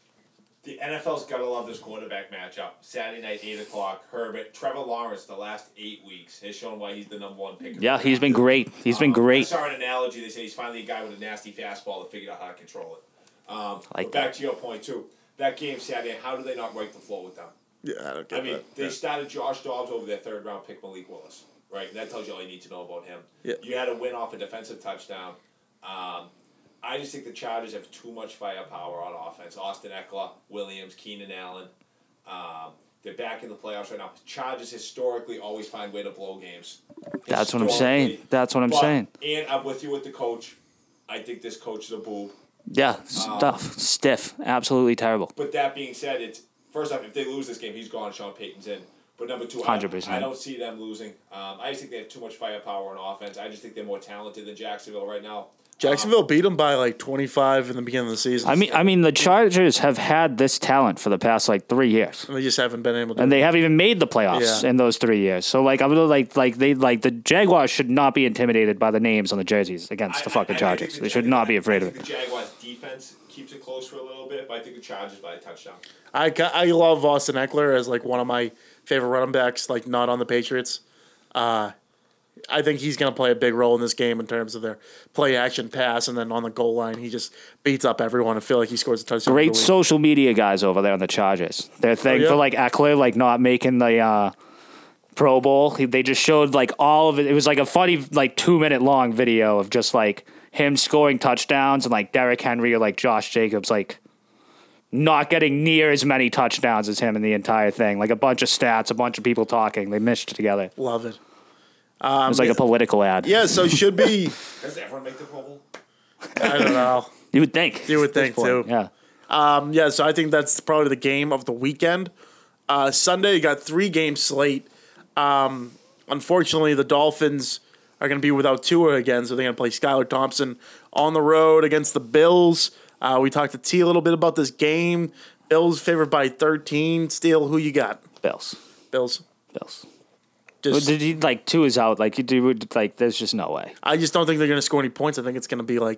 The N F L's got to love this quarterback matchup. Saturday night, eight o'clock. Herbert. Trevor Lawrence, the last eight weeks, has shown why he's the number one pick. Yeah, he's been great. He's been Um, I great. saw an analogy. They say he's finally a guy with a nasty fastball that figured out how to control it. Um, like but back to your point, too. That game Saturday, how do they not break the floor with them? Yeah, I don't get I mean, that. they Yeah. started Josh Dobbs over their third round pick, Malik Willis, right? And that tells you all you need to know about him. Yeah. You had a win off a defensive touchdown. Um, I just think the Chargers have too much firepower on offense. Austin Eckler, Williams, Keenan Allen. Um, they're back in the playoffs right now. Chargers historically always find way to blow games. That's what I'm saying. Historically. That's what I'm But- saying. And I'm with you with the coach. I think this coach is a boob. Yeah, stuff. Stiff. Absolutely terrible. But that being said, it's first off, if they lose this game, he's gone. Sean Payton's in. But number two, I, one hundred percent. I don't see them losing. Um, I just think they have too much firepower on offense. I just think they're more talented than Jacksonville right now. Jacksonville beat them by like twenty-five in the beginning of the season. I mean, I mean, the Chargers have had this talent for the past like three years, And they just haven't been able to. and they haven't even made the playoffs Yeah. in those three years. So, like, I'm gonna like, like they like the Jaguars should not be intimidated by the names on the jerseys against the I- fucking I- I think Chargers. the- They I should think- not be I afraid of think it. The Jaguars' defense keeps it close for a little bit, but I think the Chargers by a touchdown. I, ca- I love Austin Eckler as like one of my favorite running backs, like not on the Patriots. Uh, I think he's going to play a big role in this game in terms of their play action pass, and then on the goal line, he just beats up everyone. I feel like he scores a touchdown. Great every week. social media guys over there on the Chargers. Their thing yeah? for like Eckler, like not making the uh, Pro Bowl. He, they just showed like all of it. It was like a funny, like two minute long video of just like him scoring touchdowns and like Derrick Henry or like Josh Jacobs, like not getting near as many touchdowns as him in the entire thing. Like a bunch of stats, a bunch of people talking. They meshed together. It Love it. was like a political ad. Yeah, so should be. Does everyone make the Pro Bowl? I don't know. You would think. You would at this think, point. too. Yeah. Um, yeah, so I think that's probably the game of the weekend. Uh, Sunday, you got three game slate. Um, unfortunately, the Dolphins are going to be without Tua again, so they're going to play Skylar Thompson on the road against the Bills. Uh, we talked to T a little bit about this game. Bills favored by thirteen. Steele, who you got? Bills. Bills. Bills. Well, Just, did you like two is out? Like you do, like there's just no way. I just don't think they're going to score any points. I think it's going to be like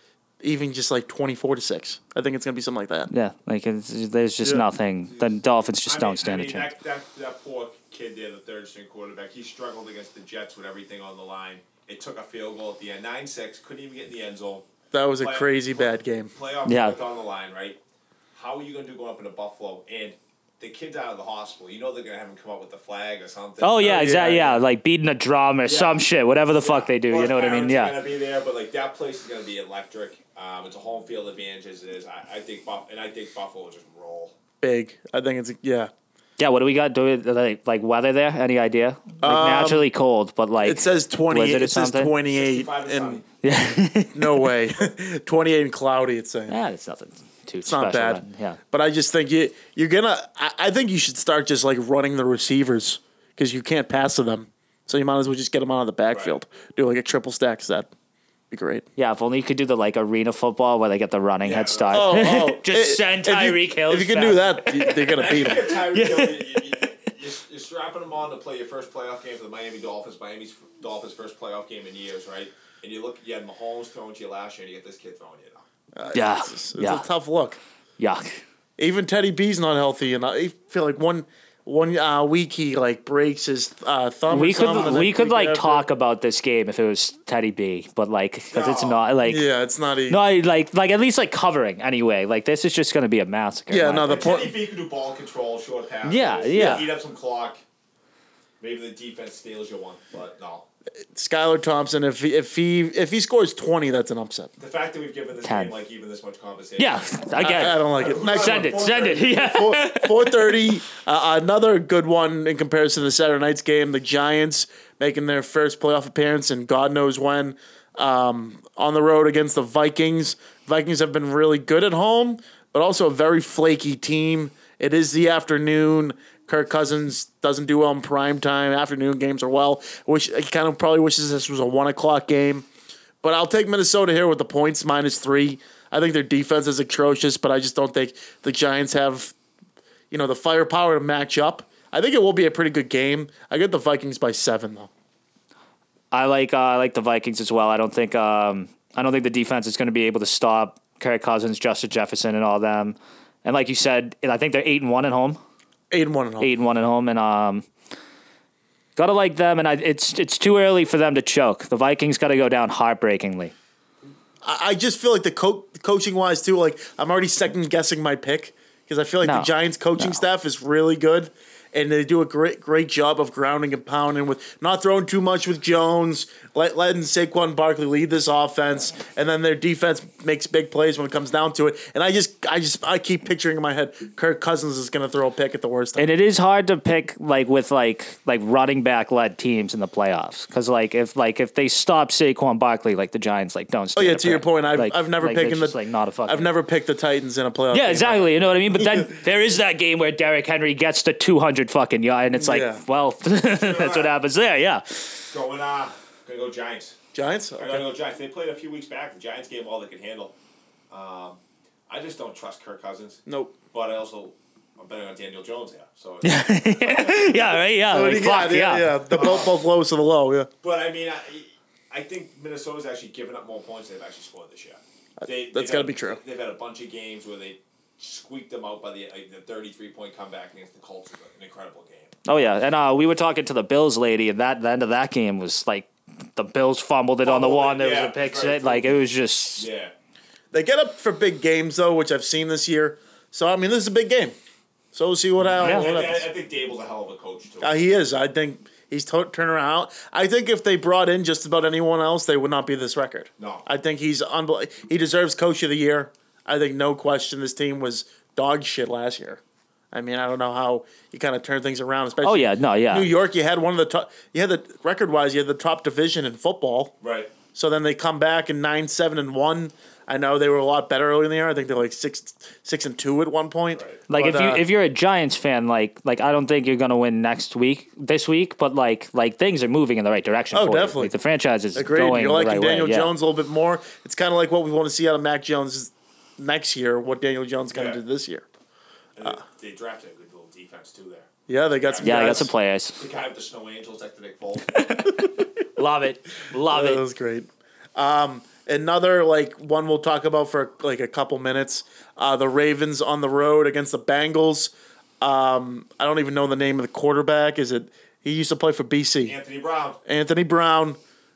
even just like twenty-four to six. I think it's going to be something like that. Yeah, like it's, there's just Yeah. nothing. The Dolphins just I don't mean, stand I a mean, chance. That, that, that poor kid there, the third string quarterback, he struggled against the Jets with everything on the line. It took a field goal at the end, nine six, couldn't even get in the end zone. That was a Play- crazy play- bad game. Playoff Yeah. yeah. on the line, right? How are you going to do going up into Buffalo? And the kid's out of the hospital. You know they're going to have him come up with the flag or something. Oh yeah, yeah, exactly. Yeah, yeah. like beating a drum or some shit, whatever the fuck they do. You know what I mean? Parents are Yeah. going to be there, but like that place is going to be electric. Um, it's a home field advantage as it is. I, I think Buff- and I think Buffalo will just roll. Big. I think it's, yeah. Yeah. What do we got? Do we, like like weather there? Any idea? Like Um, naturally cold, but like It says twenty-eight. blizzard or It says something? twenty-eight, sixty-five and and yeah. no way, twenty-eight and cloudy. It's saying. Yeah, it's nothing too It's special. not bad. then. Yeah. But I just think you you're gonna. I, I think you should start just like running the receivers because you can't pass to them. So you might as well just get them out of the backfield. Do like a triple stack. Cause that'd be great. Yeah, if only you could do the like arena football where they get the running Yeah, head start. Oh, oh. Just It- send if you- Tyreek Hill. If you can do that, you- they're gonna beat I them. think Tyreek Hill, you, you, you, you're, you're strapping him on to play your first playoff game for the Miami Dolphins. Miami's Dolphins' first playoff game in years, right? And you look, you had Mahomes throwing to you last year, and you get this kid throwing you now. Yeah. It's, it's Yeah. a tough look. Yuck. Even Teddy B's not healthy, and I feel like one one uh, week he like breaks his uh, thumb. We or something, could and we then could week like after- talk about this game if it was Teddy B, but like because it's No. not like Yeah, it's not. A, no, I- like like at least like covering anyway. Like this is just gonna be a massacre. Yeah, in my no, the opinion. point- Teddy B can do ball control, short passes. Yeah, yeah. Eat up some clock. Maybe the defense steals you one, but no. Skylar Thompson, if he, if he if he scores twenty, that's an upset. The fact that we've given this Ten. game like even this much conversation. Yeah, I, again, I don't like it. Next send one. it, send it. Yeah, Four, four thirty. Uh, another good one in comparison to Saturday night's game. The Giants making their first playoff appearance, and God knows when. Um, on the road against the Vikings. Vikings have been really good at home, but also a very flaky team. It is the afternoon. Kirk Cousins doesn't do well in prime time. Afternoon games are well. Which I kind of probably wishes this was a one o'clock game. But I'll take Minnesota here with the points minus three. I think their defense is atrocious, but I just don't think the Giants have, you know, the firepower to match up. I think it will be a pretty good game. I get the Vikings by seven though. I like uh, I like the Vikings as well. I don't think um, I don't think the defense is going to be able to stop Kirk Cousins, Justin Jefferson, and all them. And like you said, I think they're eight and one at home. Eight and one at home. Eight and one at home, and um, gotta like them. And I, it's it's too early for them to choke. The Vikings got to go down heartbreakingly. I, I just feel like the co- coaching wise too. Like I'm already second guessing my pick because I feel like No. the Giants coaching No. staff is really good. And they do a great, great job of grounding and pounding with not throwing too much with Jones, let, letting Saquon Barkley lead this offense, and then their defense makes big plays when it comes down to it. And I just, I just, I keep picturing in my head, Kirk Cousins is going to throw a pick at the worst time. And it is hard to pick like with like like running back led teams in the playoffs because like if like if they stop Saquon Barkley, like the Giants like don't. Oh stand yeah, a to your pick. point, I've, Like- I've never like, picked it's the, just, like not a fucking. I've never picked the Titans in a playoff. Yeah, game. exactly. You know what I mean. But then there is that game where Derrick Henry gets to two hundred fucking yards, and it's like, Yeah. well, that's what happens there. Yeah. Going, uh, gonna go Giants. Giants. I Okay. gotta go Giants. They played a few weeks back. The Giants gave all they could handle. Um, I just don't trust Kirk Cousins. Nope. But I also, I'm betting on Daniel Jones here. So, Yeah. Right. Yeah. What Like, do you got? fuck, yeah, yeah. yeah. The both both lowest of the low. Yeah. but I mean, I, I think Minnesota's actually given up more points than they've actually scored this year. They, That's they've gotta had- be true. They've had a bunch of games where they squeaked them out by the like, the thirty-three point comeback against the Colts. Was an incredible game. Oh yeah, and uh, we were talking to the Bills lady, and that the end of that game was like the Bills fumbled it on the Fumbled wall, it, and there yeah, was a pick very set. Like it was just Yeah. They get up for big games though, which I've seen this year. So I mean, this is a big game. So we'll see what Yeah. happens. I, what I, happens. I think Dable's a hell of a coach too. Uh, he is. I think he's to- turning around. I think if they brought in just about anyone else, they would not be this record. No. I think he's unbel- He deserves Coach of the Year. I think no question. This team was dog shit last year. I mean, I don't know how you kind of turn things around. Especially oh yeah, no yeah. New York. You had one of the top. You had the record wise. You had the top division in football. Right. So then they come back in nine, seven, and one. I know they were a lot better early in the year. I think they're like six, six and two at one point. Right. Like But, if you uh, if you're a Giants fan, like like I don't think you're gonna win next week, this week, but like like things are moving in the right direction. Oh, for you. definitely. Like, the franchise is Agreed. going You're the liking right Daniel way. Yeah. Jones a little bit more. It's kind of like what we want to see out of Mac Jones next year. What Daniel Jones kind of Yeah. did this year. And they, they drafted a good little defense too there. Yeah, they got some. Yeah, I got guys. some players. The guy with the Snow Angels next to Nick Foles. Love it, love That it. was great. Um, another like one we'll talk about for like a couple minutes. Uh, the Ravens on the road against the Bengals. Um, I don't even know the name of the quarterback. Is it? He used to play for B C. Anthony Brown. Anthony Brown,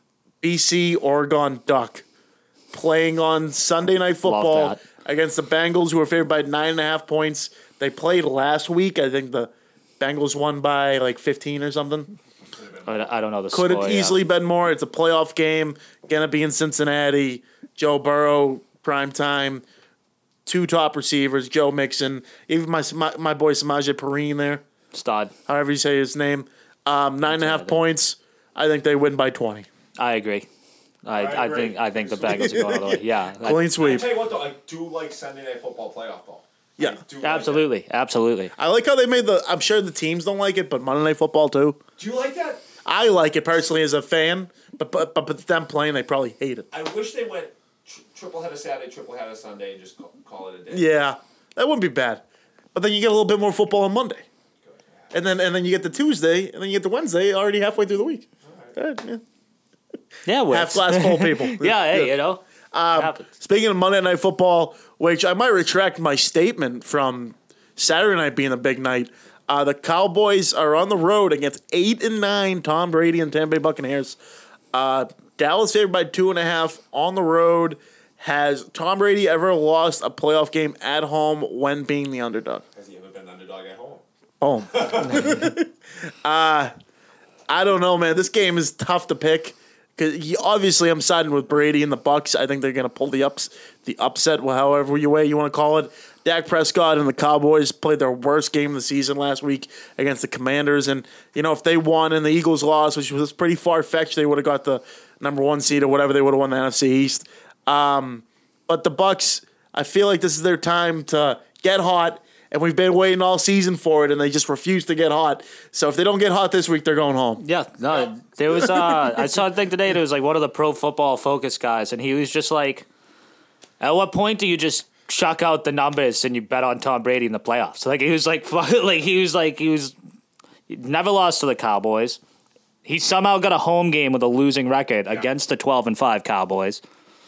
B C Oregon Duck, playing on Sunday Night Football that. against the Bengals, who are favored by nine and a half points. They played last week. I think the Bengals won by like fifteen or something. I I don't know the Could score. have yeah. easily been more. It's a playoff game. Gonna be in Cincinnati. Joe Burrow, prime time. Two top receivers, Joe Mixon, even my my, my boy Samaje Perine there, Stud. however you say his name. Um, nine and a half points. I think they win by twenty. I agree. I, I I agree. think I think the Bengals are going all the way. Yeah, I- Clean I sweep. tell you what though, I do like Sunday Night Football playoff though. Yeah. I do like absolutely, absolutely. I like how they made the. I'm sure the teams don't like it, but Monday Night Football too. that. Do you like that? I like it personally as a fan, but but but, but them playing, they probably hate it. I wish they went tr- triple header Saturday, triple header Sunday, and just call, call it a day. Yeah, that wouldn't be bad. But then you get a little bit more football on Monday, and then and then you get the Tuesday, and then you get the Wednesday, already halfway through the week. Good, yeah. Yeah, Half Wits. glass full, people. yeah, hey, you know, Um, happens. Speaking of Monday Night Football, which I might retract my statement from Saturday night being a big night. Uh, the Cowboys are on the road against eight and nine Tom Brady and Tampa Bay Buccaneers. Uh, Dallas favored by two and a half on the road. Has Tom Brady ever lost a playoff game at home when being the underdog? Has he ever been an underdog at home? Oh, uh, I don't know, man. This game is tough to pick because obviously I'm siding with Brady and the Bucks. I think they're gonna pull the ups, the upset, however you way you want to call it. Dak Prescott and the Cowboys played their worst game of the season last week against the Commanders, and you know if they won and the Eagles lost, which was pretty far fetched, they would have got the number one seed or whatever. They would have won the N F C East. Um, but the Bucks, I feel like this is their time to get hot, and we've been waiting all season for it, and they just refuse to get hot. So if they don't get hot this week, they're going home. Yeah, no, there was. Uh, I saw a thing today. There was like one of the Pro Football Focus guys, and he was just like, "At what point do you just chuck out the numbers and you bet on Tom Brady in the playoffs?" Like he was like, like he was like he was he never lost to the Cowboys. He somehow got a home game with a losing record against the twelve and five Cowboys.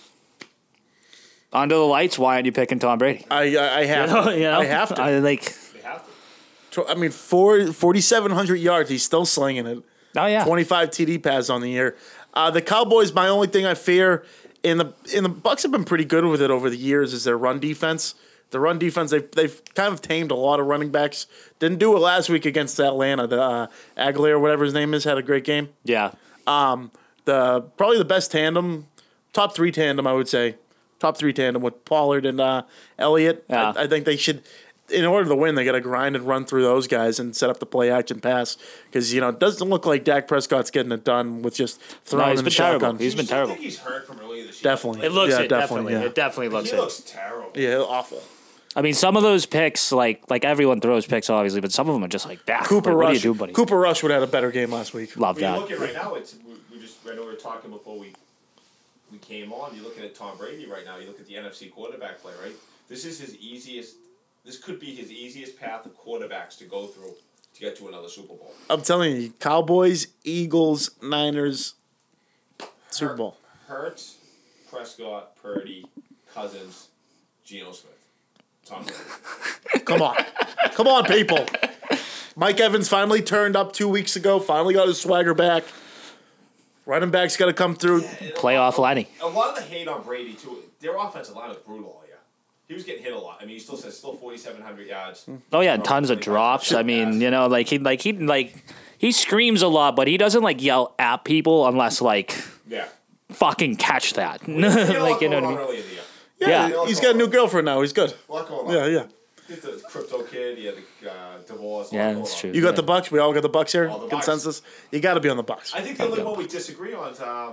Under the lights, why aren't you picking Tom Brady? I I, I have You know, to. you know? I have to. I like. They have to. I mean, four, forty-seven hundred yards. He's still slinging it. Oh yeah. twenty-five T D passes on the year. Uh, the Cowboys, my only thing I fear, and the and the Bucs have been pretty good with it over the years, is their run defense. The run defense, they've, they've kind of tamed a lot of running backs. Didn't do it last week against Atlanta. The uh, Aguilar, whatever his name is, had a great game. Yeah. Um, the probably the best tandem, top three tandem, I would say. Top three tandem with Pollard and uh, Elliott. Yeah. I, I think they should, in order to win, they got to grind and run through those guys and set up the play action pass. Because, you know, it doesn't look like Dak Prescott's getting it done with just throwing No, he's in been the terrible. shotgun. He's been You still terrible. think he's hurt from earlier this year? Definitely. It looks yeah, it, definitely. definitely. Yeah. It definitely looks He it. looks terrible. yeah, awful. I mean, some of those picks, like like everyone throws picks, obviously, but some of them are just like, "Dak, Cooper like, what do Rush. you do, buddy?" Cooper Rush would have had a better game last week. Love When you that. look at right now, it's we, we just I know we were talking before we we came on. You're looking at Tom Brady right now. You look at the N F C quarterback play, right? This is his easiest. This could be his easiest path of quarterbacks to go through to get to another Super Bowl. I'm telling you, Cowboys, Eagles, Niners, Super Bowl. Hurts, Prescott, Purdy, Cousins, Geno Smith, Tom Brady. Come on. Come on, people. Mike Evans finally turned up two weeks ago, finally got his swagger back. Running back's got to come through. Playoff Lenny. A lot of the hate on Brady too. Their offensive line was brutal all year. He was getting hit a lot. I mean, he still says still forty-seven hundred yards. Oh yeah, and tons of drops. I mean, you know, like he like he like he screams a lot, but he doesn't like yell at people unless like Yeah. fucking catch that. He had a lot like you know going what I on mean? early in the year. Yeah, Yeah. he's got a new girlfriend now. He's good. A lot going on. Yeah, yeah. He had the crypto kid. He had the uh, divorce. a lot Yeah, going that's on. true. You got Yeah. the Bucks. We all got the Bucks here. All the Bucs. Consensus. You got to be on the Bucks. I think the only one we disagree on is um,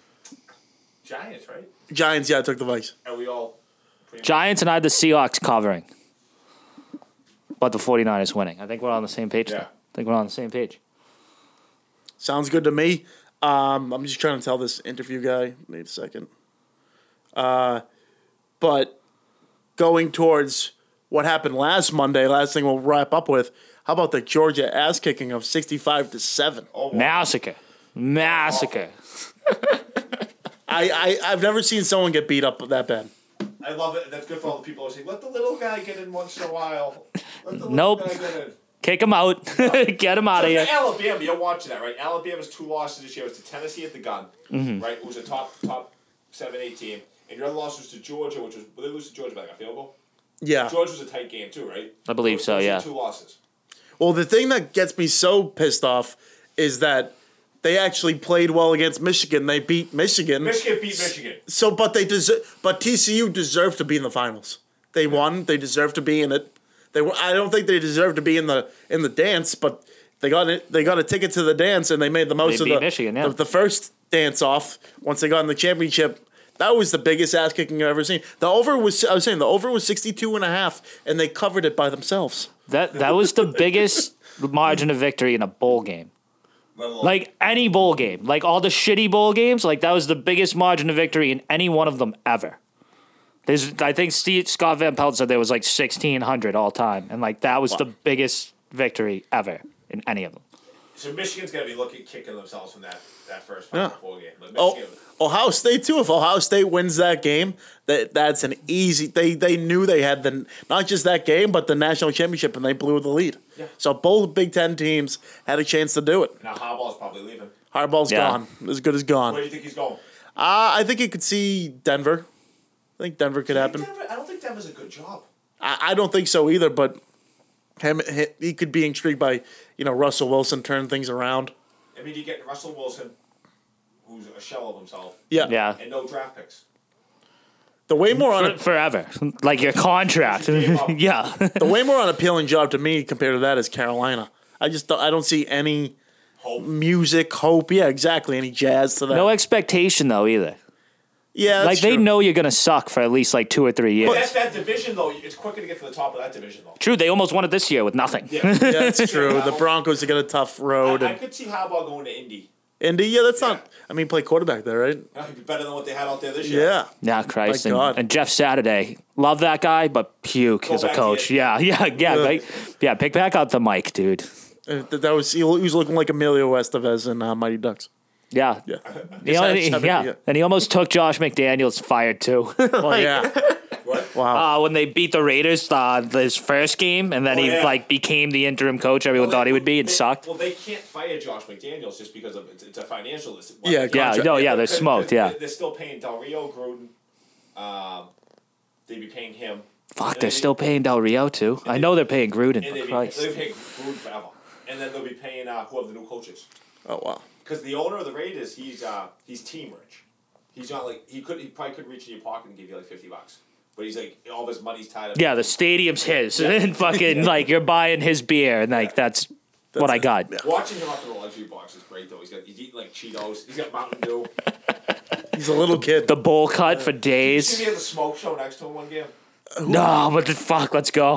Giants, right? Giants. Yeah, I took the Vikes. Are we all? pretty much- Giants and I had the Seahawks covering, but the 49ers winning. I think we're on the same page. Yeah. Now. I think we're on the same page. Sounds good to me. Um, I'm just trying to tell this interview guy. Wait a second. Uh, but going towards what happened last Monday, last thing we'll wrap up with. How about the Georgia ass kicking of sixty-five to seven? Oh, wow. Massacre, massacre. I, I I've never seen someone get beat up that bad. I love it. That's good for all the people who say, "Let the little guy get in once in a while." Let the little Nope. guy get in. Kick him out. Get him out of So here. for Alabama, you're watching that, right? Alabama's two losses this year was to Tennessee at the gun, Mm-hmm. right? It was a top top seven, eight team, and your other loss was to Georgia, which was well, they lose to Georgia by like a field goal. Yeah. Georgia was a tight game too, right? I believe Those- so, those are yeah. Two losses. Well, the thing that gets me so pissed off is that they actually played well against Michigan. They beat Michigan. Michigan beat Michigan. So, but they deserve. But T C U deserved to be in the finals. They won. They deserve to be in it. They. were- I don't think they deserve to be in the in the dance, but they got it. They got a ticket to the dance, and they made the most They of beat the Michigan, yeah. the, the first dance off. Once they got in the championship, that was the biggest ass kicking I've ever seen. The over was. I was saying the over was sixty-two and a half, and they covered it by themselves. That that was the biggest margin of victory in a bowl game. Let alone- Like any bowl game, like all the shitty bowl games, like that was the biggest margin of victory in any one of them ever. There's, I think Steve, Scott Van Pelt said there was like sixteen hundred all time, and like that was the biggest victory ever in any of them. So Michigan's gonna be looking kicking themselves from that that first Yeah. Final Four game. But Oh, Michigan, Ohio State too. If Ohio State wins that game, that that's an easy. They they knew they had the not just that game, but the national championship, and they blew the lead. Yeah. So both Big Ten teams had a chance to do it. now Harbaugh's probably leaving. Harbaugh's Yeah. gone, as good as gone. Where Uh, do you think he's going? I think you could see Denver. I think Denver could happen. Denver, I don't think Denver's a good job. I, I don't think so either, but him he, he could be intrigued by you know Russell Wilson turning things around. I mean, you get Russell Wilson, who's a shell of himself, Yeah, Yeah, and no draft picks. The way more on For, forever, like your contract. Yeah, the way more unappealing job to me compared to that is Carolina. I just don't, I don't see any Hope. music, hope. Yeah, exactly. Any jazz to that. no expectation though either. Yeah, that's like they true. know you're gonna suck for at least like two or three years. But that's that division, though. It's quicker to get to the top of that division, though. True, they almost won it this year with nothing. Yeah, Yeah, that's true. Yeah, The Broncos have got a tough road. I, I and could see Harbaugh going to Indy. Indy, yeah, that's Yeah. not. I mean, play quarterback there, right? That'd be better than what they had out there this year. Yeah. Yeah, Christ. My And, God. and Jeff Saturday. Love that guy, but puke Go as a back to coach. it. Yeah, yeah, yeah. Ugh. Right? Yeah, pick back up the mic, dude. Uh, That that was he was looking like Emilio Estevez in uh, Mighty Ducks. Yeah. Yeah. You know, Just he- have- yeah. yeah. And he almost took Josh McDaniels fired too. Oh yeah. What? Wow. Uh, when they beat the Raiders uh, his first game, and then Oh, he yeah. like became the interim coach everyone Well, thought they- he would be, and they- sucked. Well, they can't fire Josh McDaniels just because of it's, it's a financial issue. Yeah, Yeah, contract. no, yeah, they're Because- smoked. because Yeah, They're still paying Del Rio, Gruden. Um, they'd be paying him. fuck, And they're they- still paying Del Rio too. I know they're paying Gruden. And they'd For be, Christ. they'd be paying Gruden forever. And then they'll be paying uh, whoever the new coach is. Oh wow. Because the owner of the Raiders, he's uh, he's team rich. He's not like he could he probably could reach in your pocket and give you like fifty bucks. But he's like all of his money's tied up. Yeah, the stadium's his, and fucking like you're buying his beer, and like that's, what I got. Watching him up in the luxury box is great though. He's got he's eating like Cheetos. He's got Mountain Dew. He's a little kid. The bowl cut for You see days. he had the smoke show next to him one game. No, but the fuck, let's go.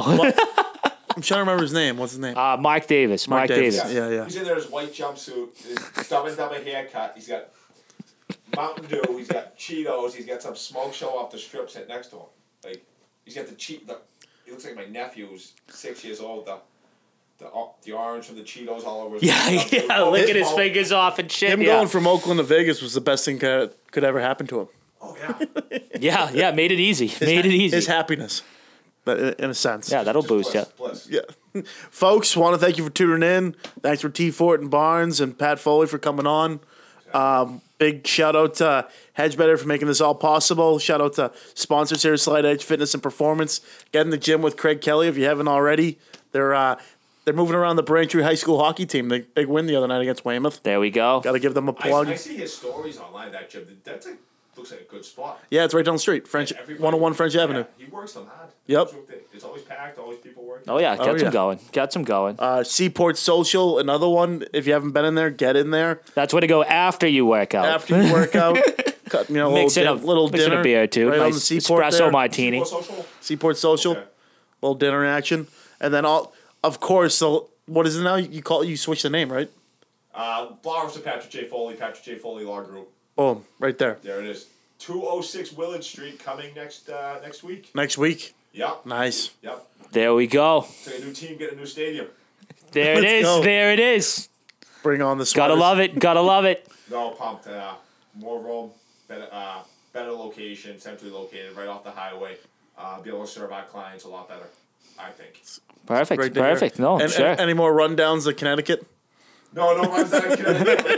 I'm trying to remember his name. What's his name? uh, Mark Davis. Mark, Mark Davis. Davis. Yeah, yeah. He's in there in his white jumpsuit, his dumb and dumber haircut. He's got Mountain Dew. He's got Cheetos. He's got some smoke show off the strip sitting next to him. Like he's got the cheat. The he looks like my nephew who's six years old. The the o- the orange from the Cheetos all over his Yeah, jumpsuit. yeah, Oh, licking his smoke. fingers off and shit. Him yeah. going from Oakland to Vegas was the best thing could, could ever happen to him. Oh yeah. yeah, yeah, made it easy. Made it easy. His happiness, but in- in a sense. Yeah, that'll Just boost you. bliss, bliss. Yeah. Folks, want to thank you for tuning in. Thanks for T. Fort and Barnes and Pat Foley for coming on. Um, big shout out to Hedgebetter for making this all possible. Shout out to sponsors here, Slide Edge Fitness and Performance. Get in the gym with Craig Kelly if you haven't already. They're uh, they're moving around the Braintree High School hockey team. They big win the other night against Weymouth. There we go. Got to give them a I, plug. I see his stories online. That gym. That's a looks like a good spot. Yeah, it's right down the street, French Everybody- one oh one French yeah, Avenue. He works them hard. Yep. It's always packed. Always people working. Oh yeah, get Oh, some yeah. going. Get some going. Uh, Seaport Social, another one. If you haven't been in there, get in there That's where to go after you work out. after you work out. Cut, you know, a little, Mix in din- a little mix in dinner a beer or two. right on the Nice Seaport espresso there. martini. More social. Seaport Social, Okay. little dinner action, and then all. Of course, so what is it now? You call you switch the name, right? Uh, Law Office of Patrick J. Foley, Patrick J. Foley Law Group. Boom, right there. There it is. two oh six Willard Street coming next uh, next week. Next week, Yep. nice. Yep. There we go. So a new team get a new stadium. There it Let's is. go. There it is. Bring on the Gotta sweaters. love it. Gotta love it. No pumped. Uh, more room, better uh, better location, centrally located, right off the highway. Uh, be able to serve our clients a lot better, I think. Perfect. Great to hear. Perfect. No, And, sure. and any more rundowns of Connecticut? No, no runs that I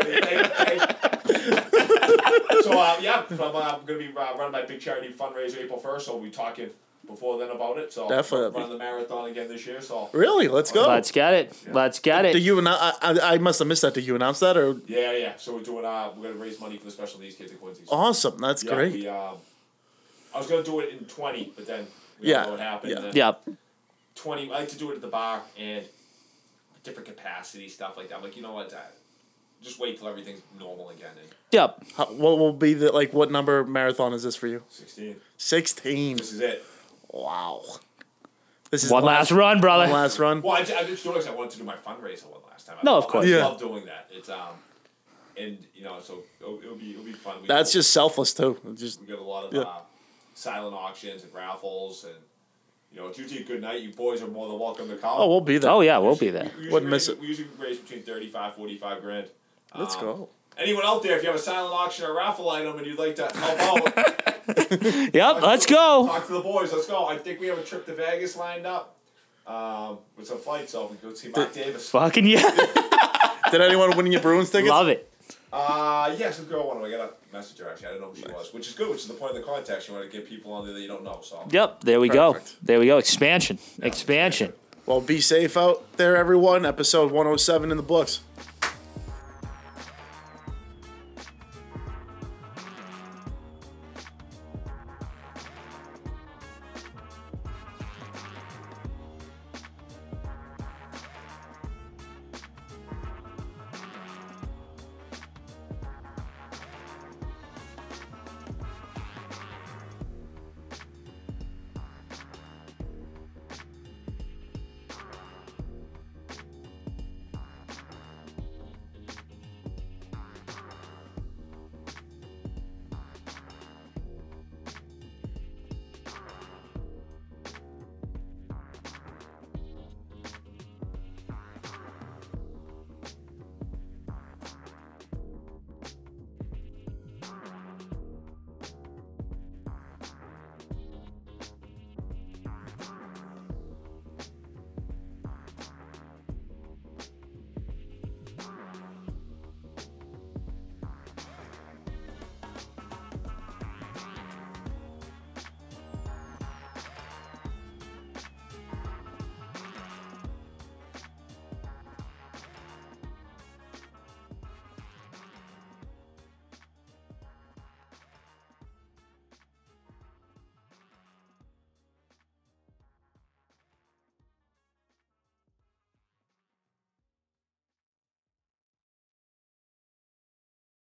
can. So uh, yeah, I'm, uh, going to be uh, running my big charity fundraiser April first. So we'll be talking before then about it. So Definitely. running the marathon again this year. So Really? Let's go. Let's get it. Let's get Did it. you announce? I, I, I must have missed that. Did you announce that or? yeah, yeah. So we're doing. Uh, we're going to raise money for the special needs kids in Quincy. So, Awesome. That's yeah, great. We, um, I was going to do it in twenty, but then we Yeah, don't know what happened. yeah. Then Yep. twenty. I like to do it at the bar and different capacity stuff like that. I'm like, you know what? Uh, just wait till everything's normal again. And Yep. How, what will be the like? What number marathon is this for you? sixteen. Sixteen. This is it. Wow. This is One the last run, One brother. last run. Well, I, ju- I just doing it 'cause I wanted to do my fundraiser one last time. I No, love, of course. I Yeah. love doing that. It's um, and you know, so it'll, it'll be it'll be fun. We That's do- just selfless too. Just we got a lot of Yeah. uh, silent auctions and raffles, and you know, it's usually a good night. You boys are more than welcome to come. oh, we'll be there. Oh yeah, we'll be there. We usually Wouldn't raise, miss it. We usually raise between thirty-five, forty-five grand. Let's Um, go. Anyone out there, if you have a silent auction or raffle item and you'd like to help out, Yep. Let's go. talk to the boys. Let's go. I think we have a trip to Vegas lined up um, with some flights, so we can go see Mark Davis. Fucking yeah. Did anyone win your Bruins tickets? Love it. Uh, yes, a girl one. I got a message her actually. I didn't know who she was, which is good. Which is the point of the context. You want to get people on there that you don't know. So Yep. There we go. Perfect. There we go. Expansion. Expansion. Well, be safe out there, everyone. Episode one oh seven in the books.